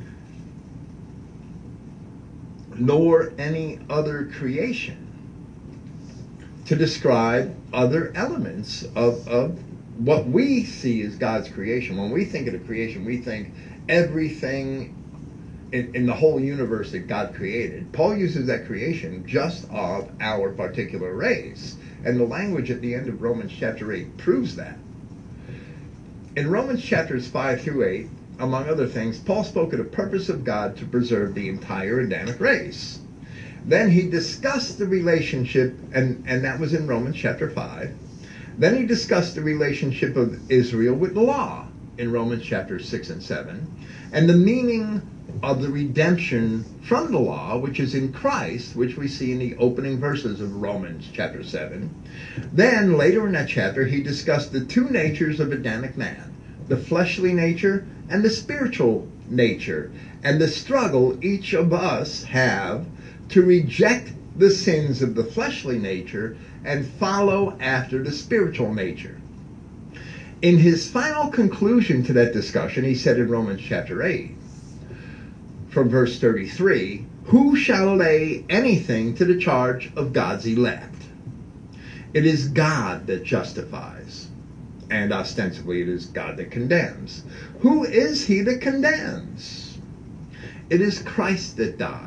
nor any other creation, to describe other elements of, of what we see as God's creation. When we think of the creation, we think everything in, in the whole universe that God created. Paul uses that creation just of our particular race. And the language at the end of Romans chapter eight proves that. In Romans chapters five through eight, among other things, Paul spoke of the purpose of God to preserve the entire Adamic race. Then he discussed the relationship, and, and that was in Romans chapter five. Then he discussed the relationship of Israel with the law in Romans chapters six and seven, and the meaning of the redemption from the law, which is in Christ, which we see in the opening verses of Romans chapter seven. Then, later in that chapter, he discussed the two natures of Adamic man, the fleshly nature and the spiritual nature, and the struggle each of us have to reject the sins of the fleshly nature and follow after the spiritual nature. In his final conclusion to that discussion, he said in Romans chapter eight, from verse thirty-three, who shall lay anything to the charge of God's elect? It is God that justifies, and ostensibly it is God that condemns. Who is he that condemns? It is Christ that died.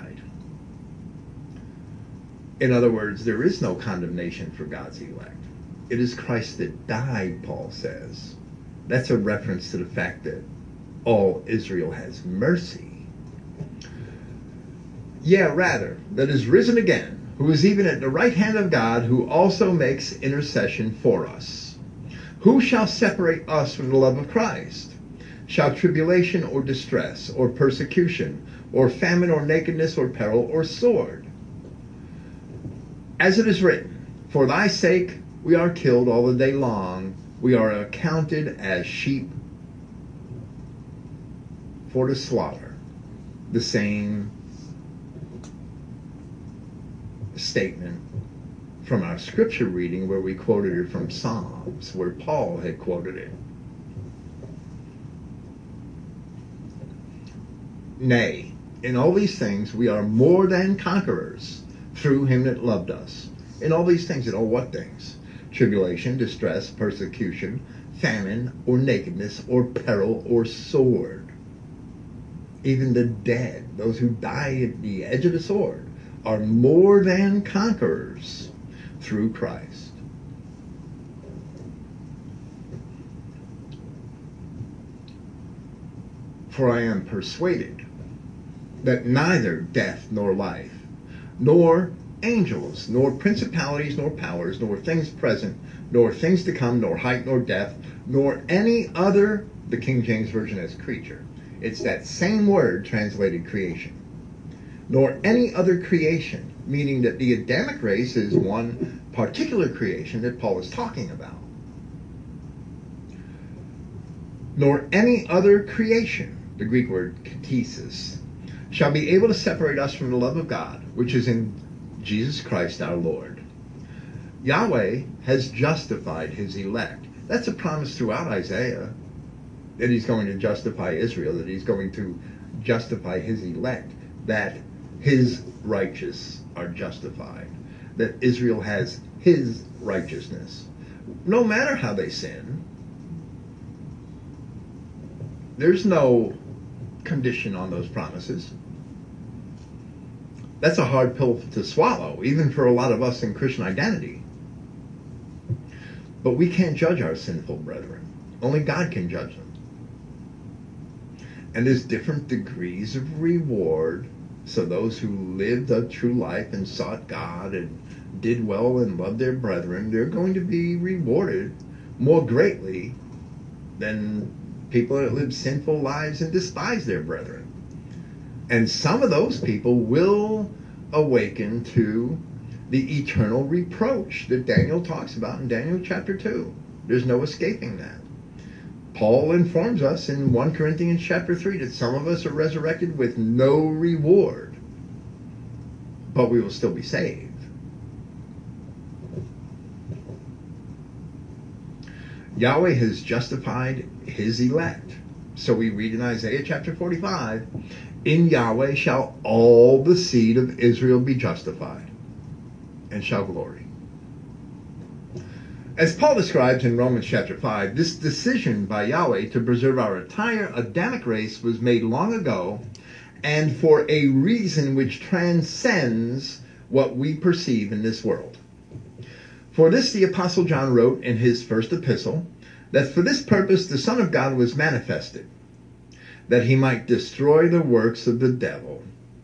In other words, there is no condemnation for God's elect. It is Christ that died, Paul says. That's a reference to the fact that all Israel has mercy. Yeah, rather, that is risen again, who is even at the right hand of God, who also makes intercession for us. Who shall separate us from the love of Christ? Shall tribulation or distress, or persecution, or famine, or nakedness, or peril, or sword? As it is written, for thy sake we are killed all the day long, we are accounted as sheep for the slaughter. The same statement from our scripture reading where we quoted it from Psalms, where Paul had quoted it. Nay, in all these things we are more than conquerors through him that loved us. In all these things, in all what things? Tribulation, distress, persecution, famine, or nakedness, or peril, or sword. Even the dead, those who die at the edge of the sword, are more than conquerors through Christ. For I am persuaded that neither death nor life, nor angels, nor principalities, nor powers, nor things present, nor things to come, nor height, nor depth, nor any other, the King James Version as creature. It's that same word translated creation. Nor any other creation, meaning that the Adamic race is one particular creation that Paul is talking about. Nor any other creation, the Greek word katesis, shall be able to separate us from the love of God, which is in Jesus Christ our Lord. Yahweh has justified his elect. That's a promise throughout Isaiah, that he's going to justify Israel, that he's going to justify his elect, that his righteous are justified, that Israel has his righteousness. No matter how they sin, there's no condition on those promises. That's a hard pill to swallow, even for a lot of us in Christian identity. But we can't judge our sinful brethren. Only God can judge them. And there's different degrees of reward. So those who lived a true life and sought God and did well and loved their brethren, they're going to be rewarded more greatly than people that live sinful lives and despise their brethren. And some of those people will awaken to the eternal reproach that Daniel talks about in Daniel chapter two. There's no escaping that. Paul informs us in First Corinthians chapter three that some of us are resurrected with no reward, but we will still be saved. Yahweh has justified his elect. So we read in Isaiah chapter forty-five, in Yahweh shall all the seed of Israel be justified and shall glory. As Paul describes in Romans chapter five, this decision by Yahweh to preserve our entire Adamic race was made long ago and for a reason which transcends what we perceive in this world. For this the Apostle John wrote in his first epistle, that for this purpose the Son of God was manifested, that he might destroy the works of the devil.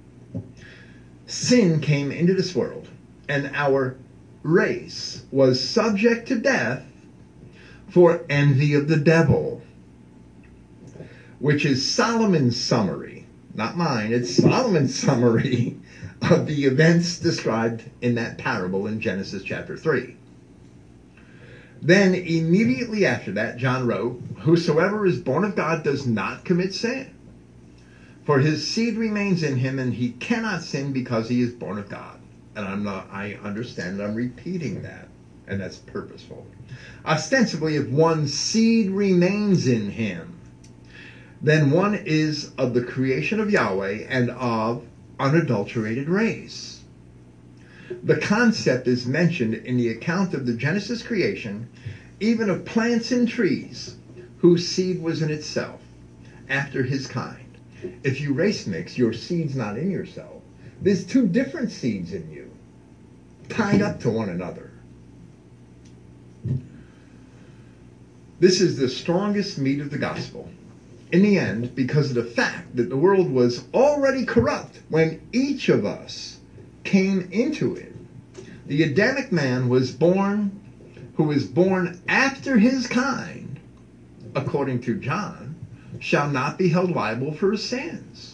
Sin came into this world, and our race was subject to death for envy of the devil, which is Solomon's summary, not mine, it's Solomon's summary of the events described in that parable in Genesis chapter three. Then immediately after that, John wrote, whosoever is born of God does not commit sin, for his seed remains in him, and he cannot sin because he is born of God. And I'm not, I understand I'm repeating that, and that's purposeful. Ostensibly, if one's seed remains in him, then one is of the creation of Yahweh and of unadulterated race. The concept is mentioned in the account of the Genesis creation, even of plants and trees, whose seed was in itself, after his kind. If you race mix, your seed's not in yourself. There's two different seeds in you, tied up to one another. This is the strongest meat of the gospel. In the end, because of the fact that the world was already corrupt when each of us came into it, the Adamic man was born, who was born after his kind, according to John, shall not be held liable for his sins.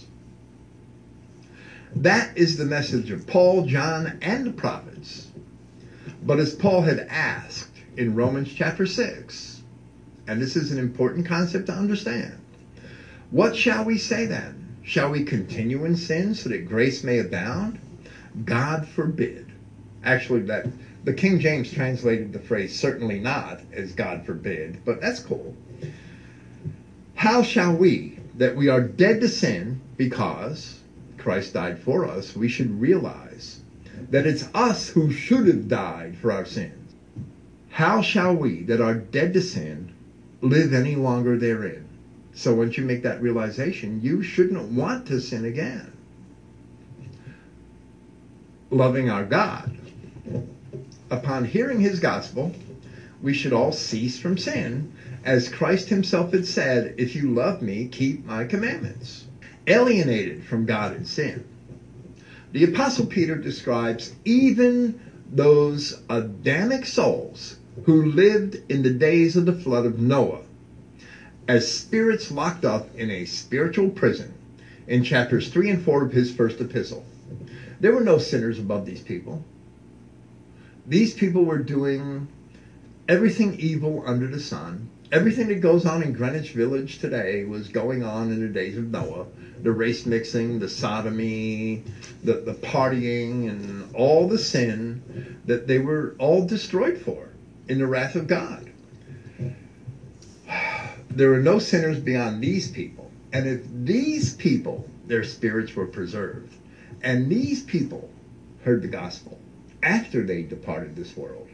That is the message of Paul, John, and the prophets. But as Paul had asked in Romans chapter six, and this is an important concept to understand, what shall we say then? Shall we continue in sin so that grace may abound? God forbid. Actually, that the King James translated the phrase certainly not as God forbid, but that's cool. How shall we, that we are dead to sin because Christ died for us, we should realize that it's us who should have died for our sins. How shall we, that are dead to sin, live any longer therein? So once you make that realization, you shouldn't want to sin again. Loving our God, upon hearing his gospel, we should all cease from sin, as Christ himself had said, if you love me, keep my commandments. Alienated from God in sin. The Apostle Peter describes even those Adamic souls who lived in the days of the flood of Noah as spirits locked up in a spiritual prison in chapters three and four of his first epistle. There were no sinners above these people. These people were doing everything evil under the sun. Everything that goes on in Greenwich Village today was going on in the days of Noah. The race mixing, the sodomy, the, the partying, and all the sin that they were all destroyed for in the wrath of God. There were no sinners beyond these people. And if these people, their spirits were preserved, and these people heard the gospel after they departed this world,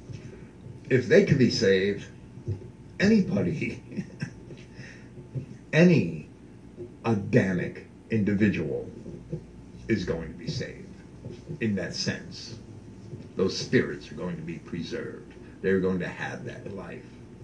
if they could be saved, anybody, any Adamic individual is going to be saved in that sense. Those spirits are going to be preserved. They're going to have that life.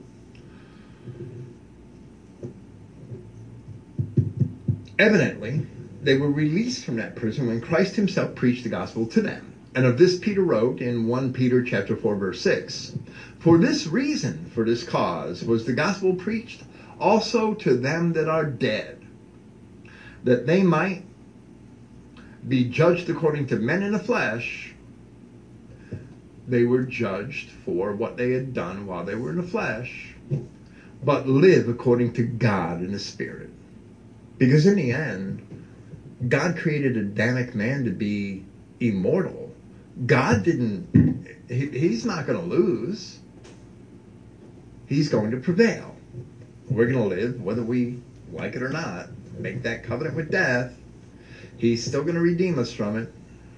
Evidently, they were released from that prison when Christ himself preached the gospel to them. And of this Peter wrote in First Peter chapter four, verse six, "For this reason, for this cause, was the gospel preached also to them that are dead, that they might be judged according to men in the flesh." They were judged for what they had done while they were in the flesh, but live according to God in the Spirit. Because in the end, God created Adamic man to be immortal. God didn't, he, he's not going to lose. He's going to prevail. We're going to live, whether we like it or not, make that covenant with death. He's still going to redeem us from it.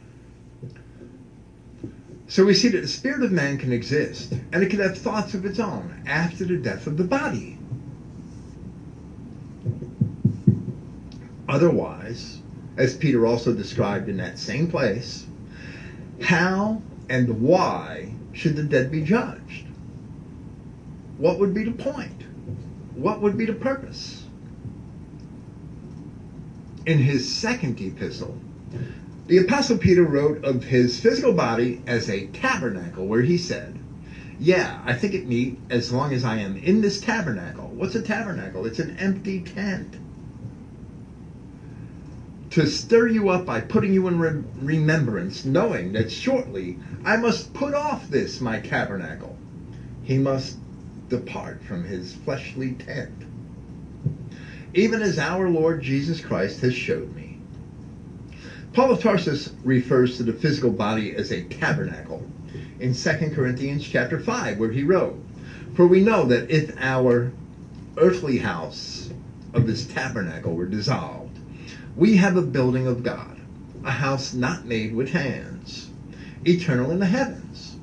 So we see that the spirit of man can exist, and it can have thoughts of its own after the death of the body. Otherwise, as Peter also described in that same place, how and why should the dead be judged? What would be the point? What would be the purpose? In his second epistle, the Apostle Peter wrote of his physical body as a tabernacle, where he said, "Yeah, I think it meet as long as I am in this tabernacle." What's a tabernacle? It's an empty tent. "To stir you up by putting you in re- remembrance, knowing that shortly I must put off this my tabernacle." He must depart from his fleshly tent, even as our Lord Jesus Christ has showed me. Paul of Tarsus refers to the physical body as a tabernacle in Second Corinthians chapter five, where he wrote, "For we know that if our earthly house of this tabernacle were dissolved, we have a building of God, a house not made with hands, eternal in the heavens."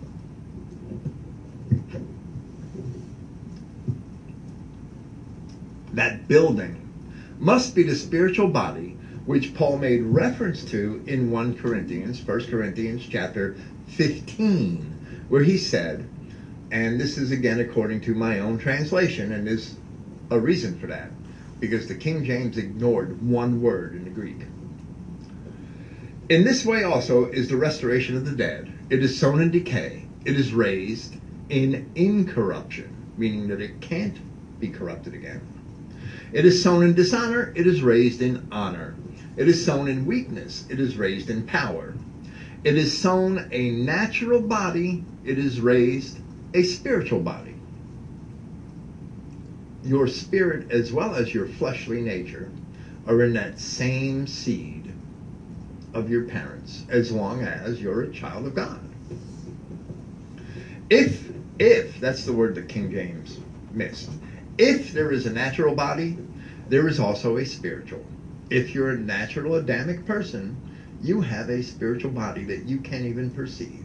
That building must be the spiritual body which Paul made reference to in First Corinthians, First Corinthians chapter fifteen, where he said, and this is again according to my own translation, and there's a reason for that, because the King James ignored one word in the Greek. "In this way also is the restoration of the dead. It is sown in decay. It is raised in incorruption," meaning that it can't be corrupted again. "It is sown in dishonor. It is raised in honor. It is sown in weakness. It is raised in power. It is sown a natural body. It is raised a spiritual body." Your spirit as well as your fleshly nature are in that same seed of your parents, as long as you're a child of God. If, if, that's the word that King James missed. If there is a natural body, there is also a spiritual. If you're a natural Adamic person, you have a spiritual body that you can't even perceive.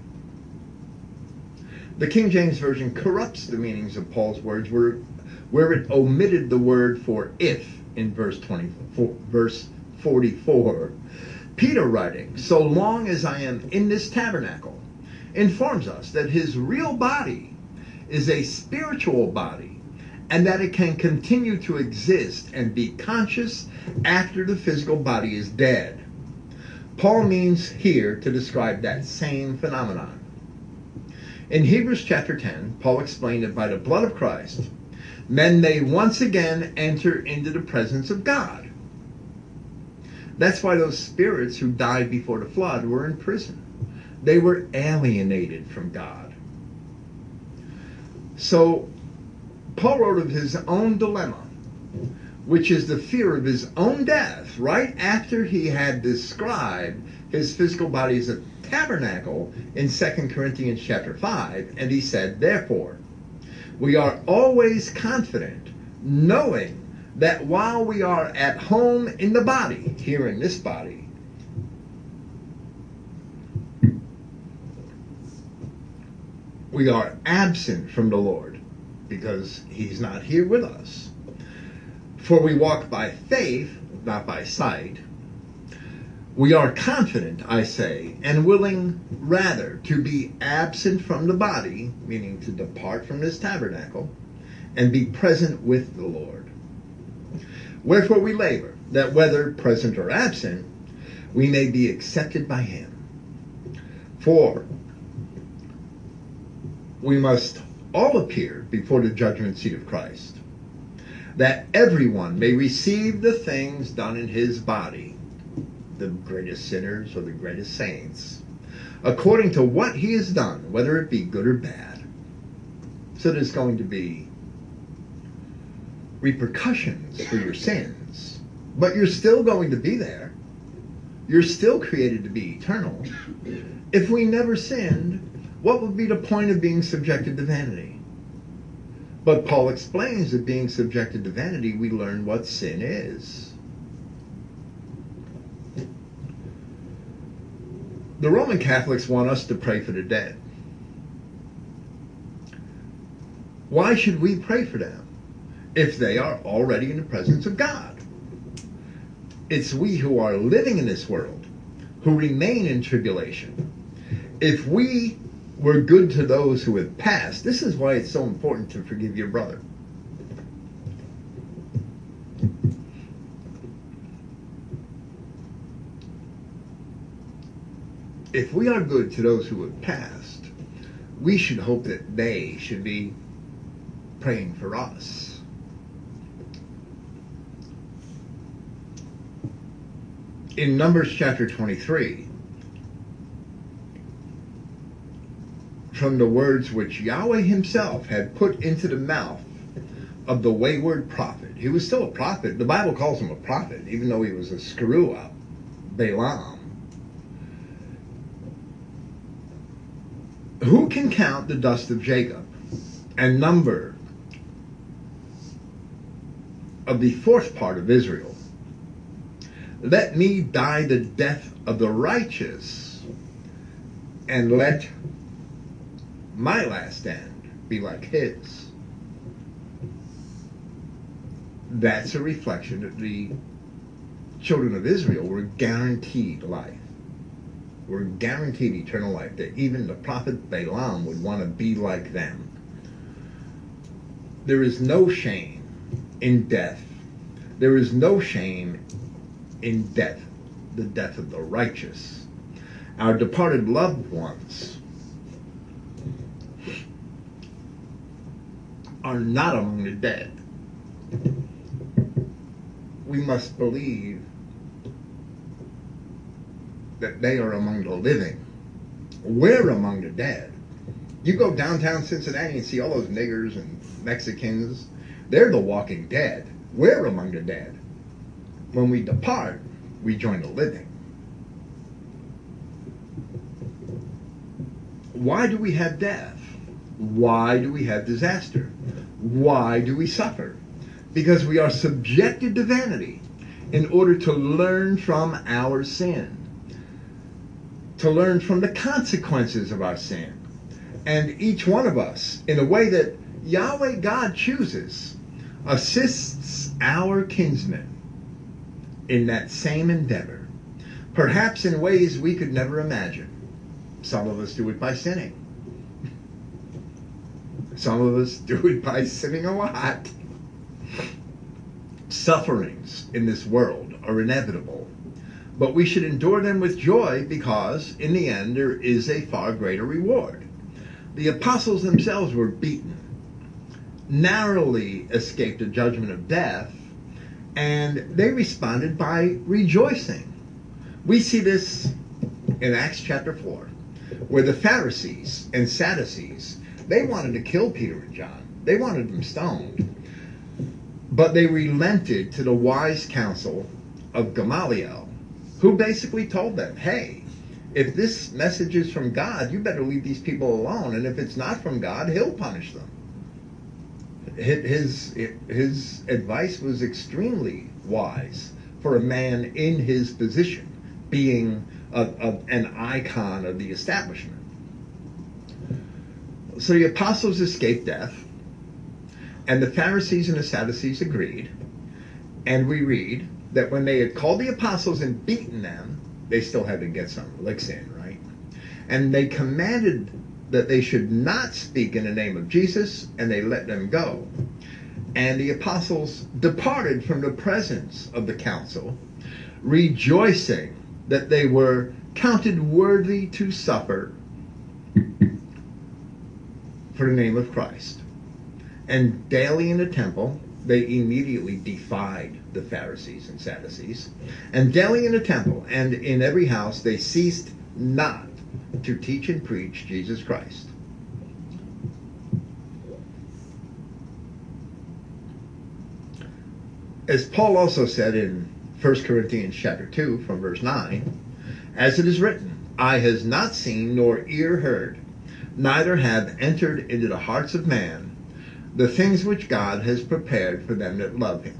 The King James Version corrupts the meanings of Paul's words where, where it omitted the word for if in verse twenty-four, verse forty-four. Peter writing, "So long as I am in this tabernacle," informs us that his real body is a spiritual body, and that it can continue to exist and be conscious after the physical body is dead. Paul means here to describe that same phenomenon. In Hebrews chapter ten, Paul explained that by the blood of Christ, men may once again enter into the presence of God. That's why those spirits who died before the flood were in prison. They were alienated from God. So Paul wrote of his own dilemma, which is the fear of his own death, right after he had described his physical body as a tabernacle in Second Corinthians chapter five. And he said, "Therefore, we are always confident, knowing that while we are at home in the body," here in this body, "we are absent from the Lord," because he's not here with us. For we walk by faith, not by sight. We are confident, I say, and willing rather to be absent from the body, meaning to depart from this tabernacle, and be present with the Lord. Wherefore we labor, that whether present or absent, we may be accepted by him. For we must all appear before the judgment seat of Christ, that everyone may receive the things done in his body, the greatest sinners or the greatest saints, according to what he has done, whether it be good or bad. So there's going to be repercussions for your sins, but you're still going to be there. You're still created to be eternal. If we never sinned, what would be the point of being subjected to vanity? But Paul explains that being subjected to vanity, we learn what sin is. The Roman Catholics want us to pray for the dead. Why should we pray for them if they are already in the presence of God? It's we who are living in this world who remain in tribulation. If we were good to those who have passed, this is why it's so important to forgive your brother. If we are good to those who have passed, we should hope that they should be praying for us. In Numbers chapter twenty-three, from the words which Yahweh himself had put into the mouth of the wayward prophet. He was still a prophet. The Bible calls him a prophet, even though he was a screw-up, Balaam. Who can count the dust of Jacob and number of the fourth part of Israel? Let me die the death of the righteous, and let my last end be like his. That's a reflection that the children of Israel were guaranteed life. Were guaranteed eternal life. That even the prophet Balaam would want to be like them. There is no shame in death. There is no shame in death, the death of the righteous. Our departed loved ones are not among the dead. We must believe that they are among the living. We're among the dead. You go downtown Cincinnati and see all those niggers and Mexicans. They're the walking dead. We're among the dead. When we depart, we join the living. Why do we have death? Why do we have disaster? Why do we suffer? Because we are subjected to vanity in order to learn from our sin, to learn from the consequences of our sin. And each one of us, in a way that Yahweh God chooses, assists our kinsmen in that same endeavor, perhaps in ways we could never imagine. Some of us do it by sinning. Some of us do it by sinning a lot. Sufferings in this world are inevitable, but we should endure them with joy because, in the end, there is a far greater reward. The apostles themselves were beaten, narrowly escaped the judgment of death, and they responded by rejoicing. We see this in Acts chapter four, where the Pharisees and Sadducees, they wanted to kill Peter and John. They wanted them stoned. But they relented to the wise counsel of Gamaliel, who basically told them, hey, if this message is from God, you better leave these people alone. And if it's not from God, he'll punish them. His, his advice was extremely wise for a man in his position, being a, a, an icon of the establishment. So the apostles escaped death, and the Pharisees and the Sadducees agreed, And we read that when they had called the apostles and beaten them, they still had to get some licks in, right? And they commanded that they should not speak in the name of Jesus, and they let them go. And the apostles departed from the presence of the council, rejoicing that they were counted worthy to suffer for the name of Christ. And daily in the temple, they immediately defied the Pharisees and Sadducees. And daily in the temple and in every house, they ceased not to teach and preach Jesus Christ. As Paul also said in First Corinthians chapter two from verse nine, as it is written, eye has not seen nor ear heard, neither have entered into the hearts of man the things which God has prepared for them that love him.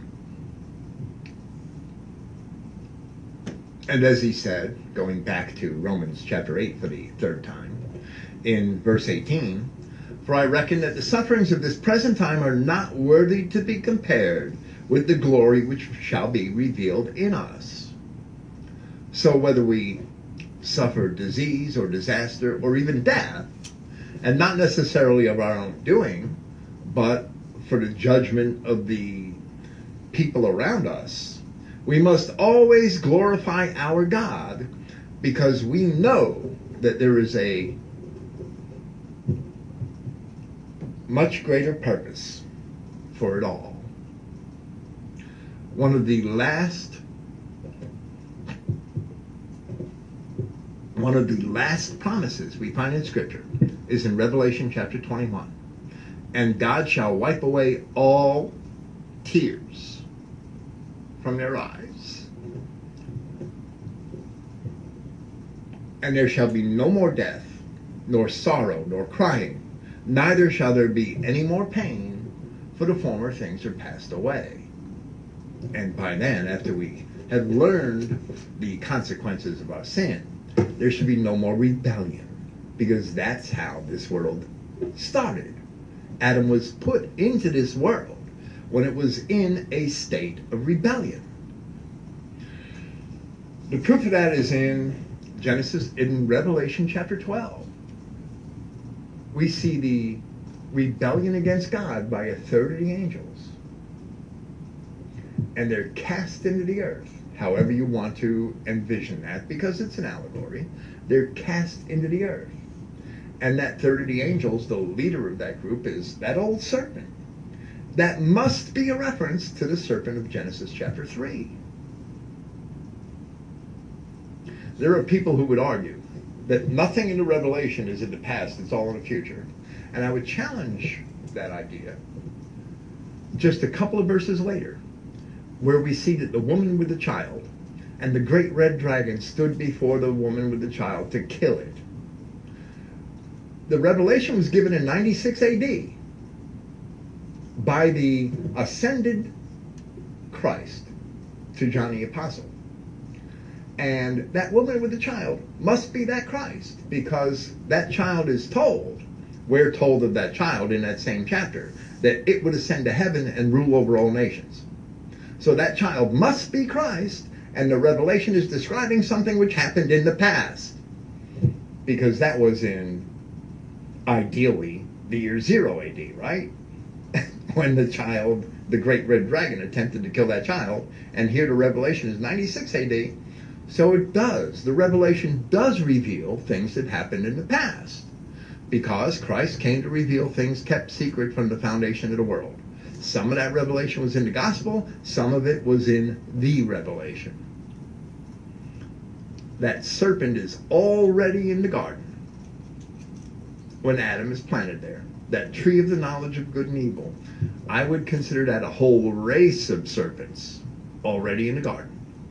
And as he said, going back to Romans chapter eight for the third time, in verse eighteen, for I reckon that the sufferings of this present time are not worthy to be compared with the glory which shall be revealed in us. So whether we suffer disease or disaster or even death, and not necessarily of our own doing, but for the judgment of the people around us, we must always glorify our God, because we know that there is a much greater purpose for it all. One of the last one of the last promises we find in Scripture is in Revelation chapter twenty-one. And God shall wipe away all tears from their eyes. And there shall be no more death, nor sorrow, nor crying, neither shall there be any more pain, for the former things are passed away. And by then, after we have learned the consequences of our sin, there should be no more rebellion, because that's how this world started. Adam was put into this world when it was in a state of rebellion. The proof of that is in Genesis, in Revelation chapter twelve. We see the rebellion against God by a third of the angels. And they're cast into the earth, however you want to envision that, because it's an allegory. They're cast into the earth. And that third of the angels, the leader of that group, is that old serpent. That must be a reference to the serpent of Genesis chapter three. There are people who would argue that nothing in the Revelation is in the past, it's all in the future. And I would challenge that idea just a couple of verses later, where we see that the woman with the child and the great red dragon stood before the woman with the child to kill it. The revelation was given in ninety-six A D by the ascended Christ to John the Apostle. And that woman with the child must be that Christ, because that child is told, we're told of that child in that same chapter, that it would ascend to heaven and rule over all nations. So that child must be Christ, and the revelation is describing something which happened in the past, because that was in, ideally, the year zero A D, right? When the child, the great red dragon, attempted to kill that child, and here the revelation is ninety-six A D, so it does. The revelation does reveal things that happened in the past, because Christ came to reveal things kept secret from the foundation of the world. Some of that revelation was in the gospel, some of it was in the revelation. That serpent is already in the garden when Adam is planted there. That tree of the knowledge of good and evil, I would consider that a whole race of serpents already in the garden.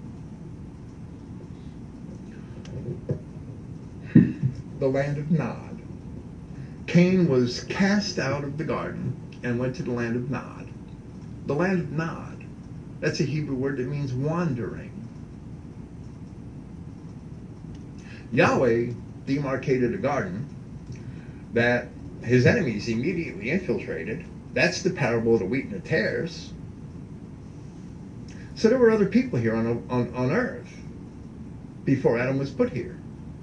The land of Nod. Cain was cast out of the garden and went to the land of Nod. The land of Nod, that's a Hebrew word that means wandering. Yahweh demarcated a garden that his enemies immediately infiltrated. That's the parable of the wheat and the tares. So there were other people here on, on, on earth before Adam was put here.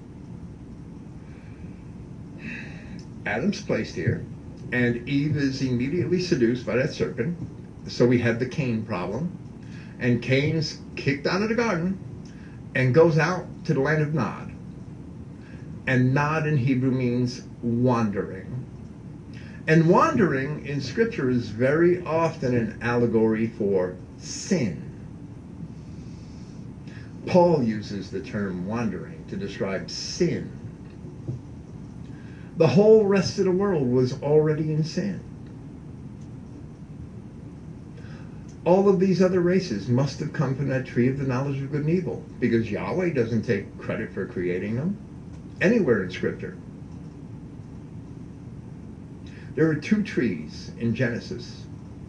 Adam's placed here, and Eve is immediately seduced by that serpent. So we have the Cain problem. And Cain's kicked out of the garden and goes out to the land of Nod. And Nod in Hebrew means wandering. And wandering in Scripture is very often an allegory for sin. Paul uses the term wandering to describe sin. The whole rest of the world was already in sin. All of these other races must have come from that tree of the knowledge of good and evil, because Yahweh doesn't take credit for creating them anywhere in Scripture. There are two trees in Genesis.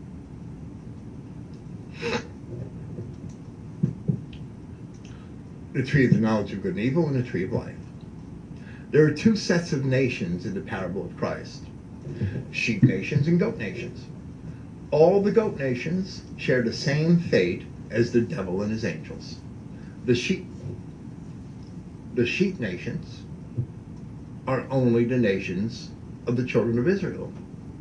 The tree of the knowledge of good and evil and the tree of life. There are two sets of nations in the parable of Christ. Sheep nations and goat nations. All the goat nations share the same fate as the devil and his angels. The sheep, the sheep nations are only the nations of the children of Israel.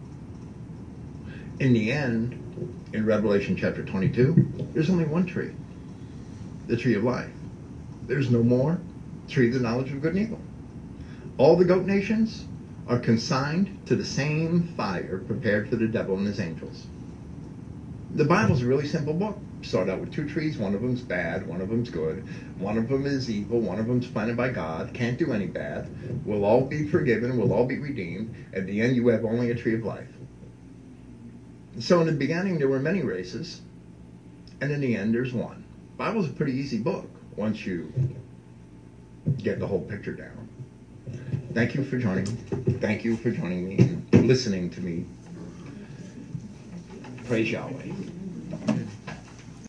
In the end, in Revelation chapter twenty-two, there's only one tree, the tree of life. There's no more tree of the knowledge of good and evil. All the goat nations are consigned to the same fire prepared for the devil and his angels. The Bible's a really simple book. Start out with two trees. One of them's bad. One of them's good. One of them is evil. One of them's planted by God. Can't do any bad. We'll all be forgiven. We'll all be redeemed. At the end, you have only a tree of life. So in the beginning, there were many races. And in the end, there's one. The Bible's a pretty easy book once you get the whole picture down. Thank you for joining. Thank you for joining me and listening to me. Praise Yahweh.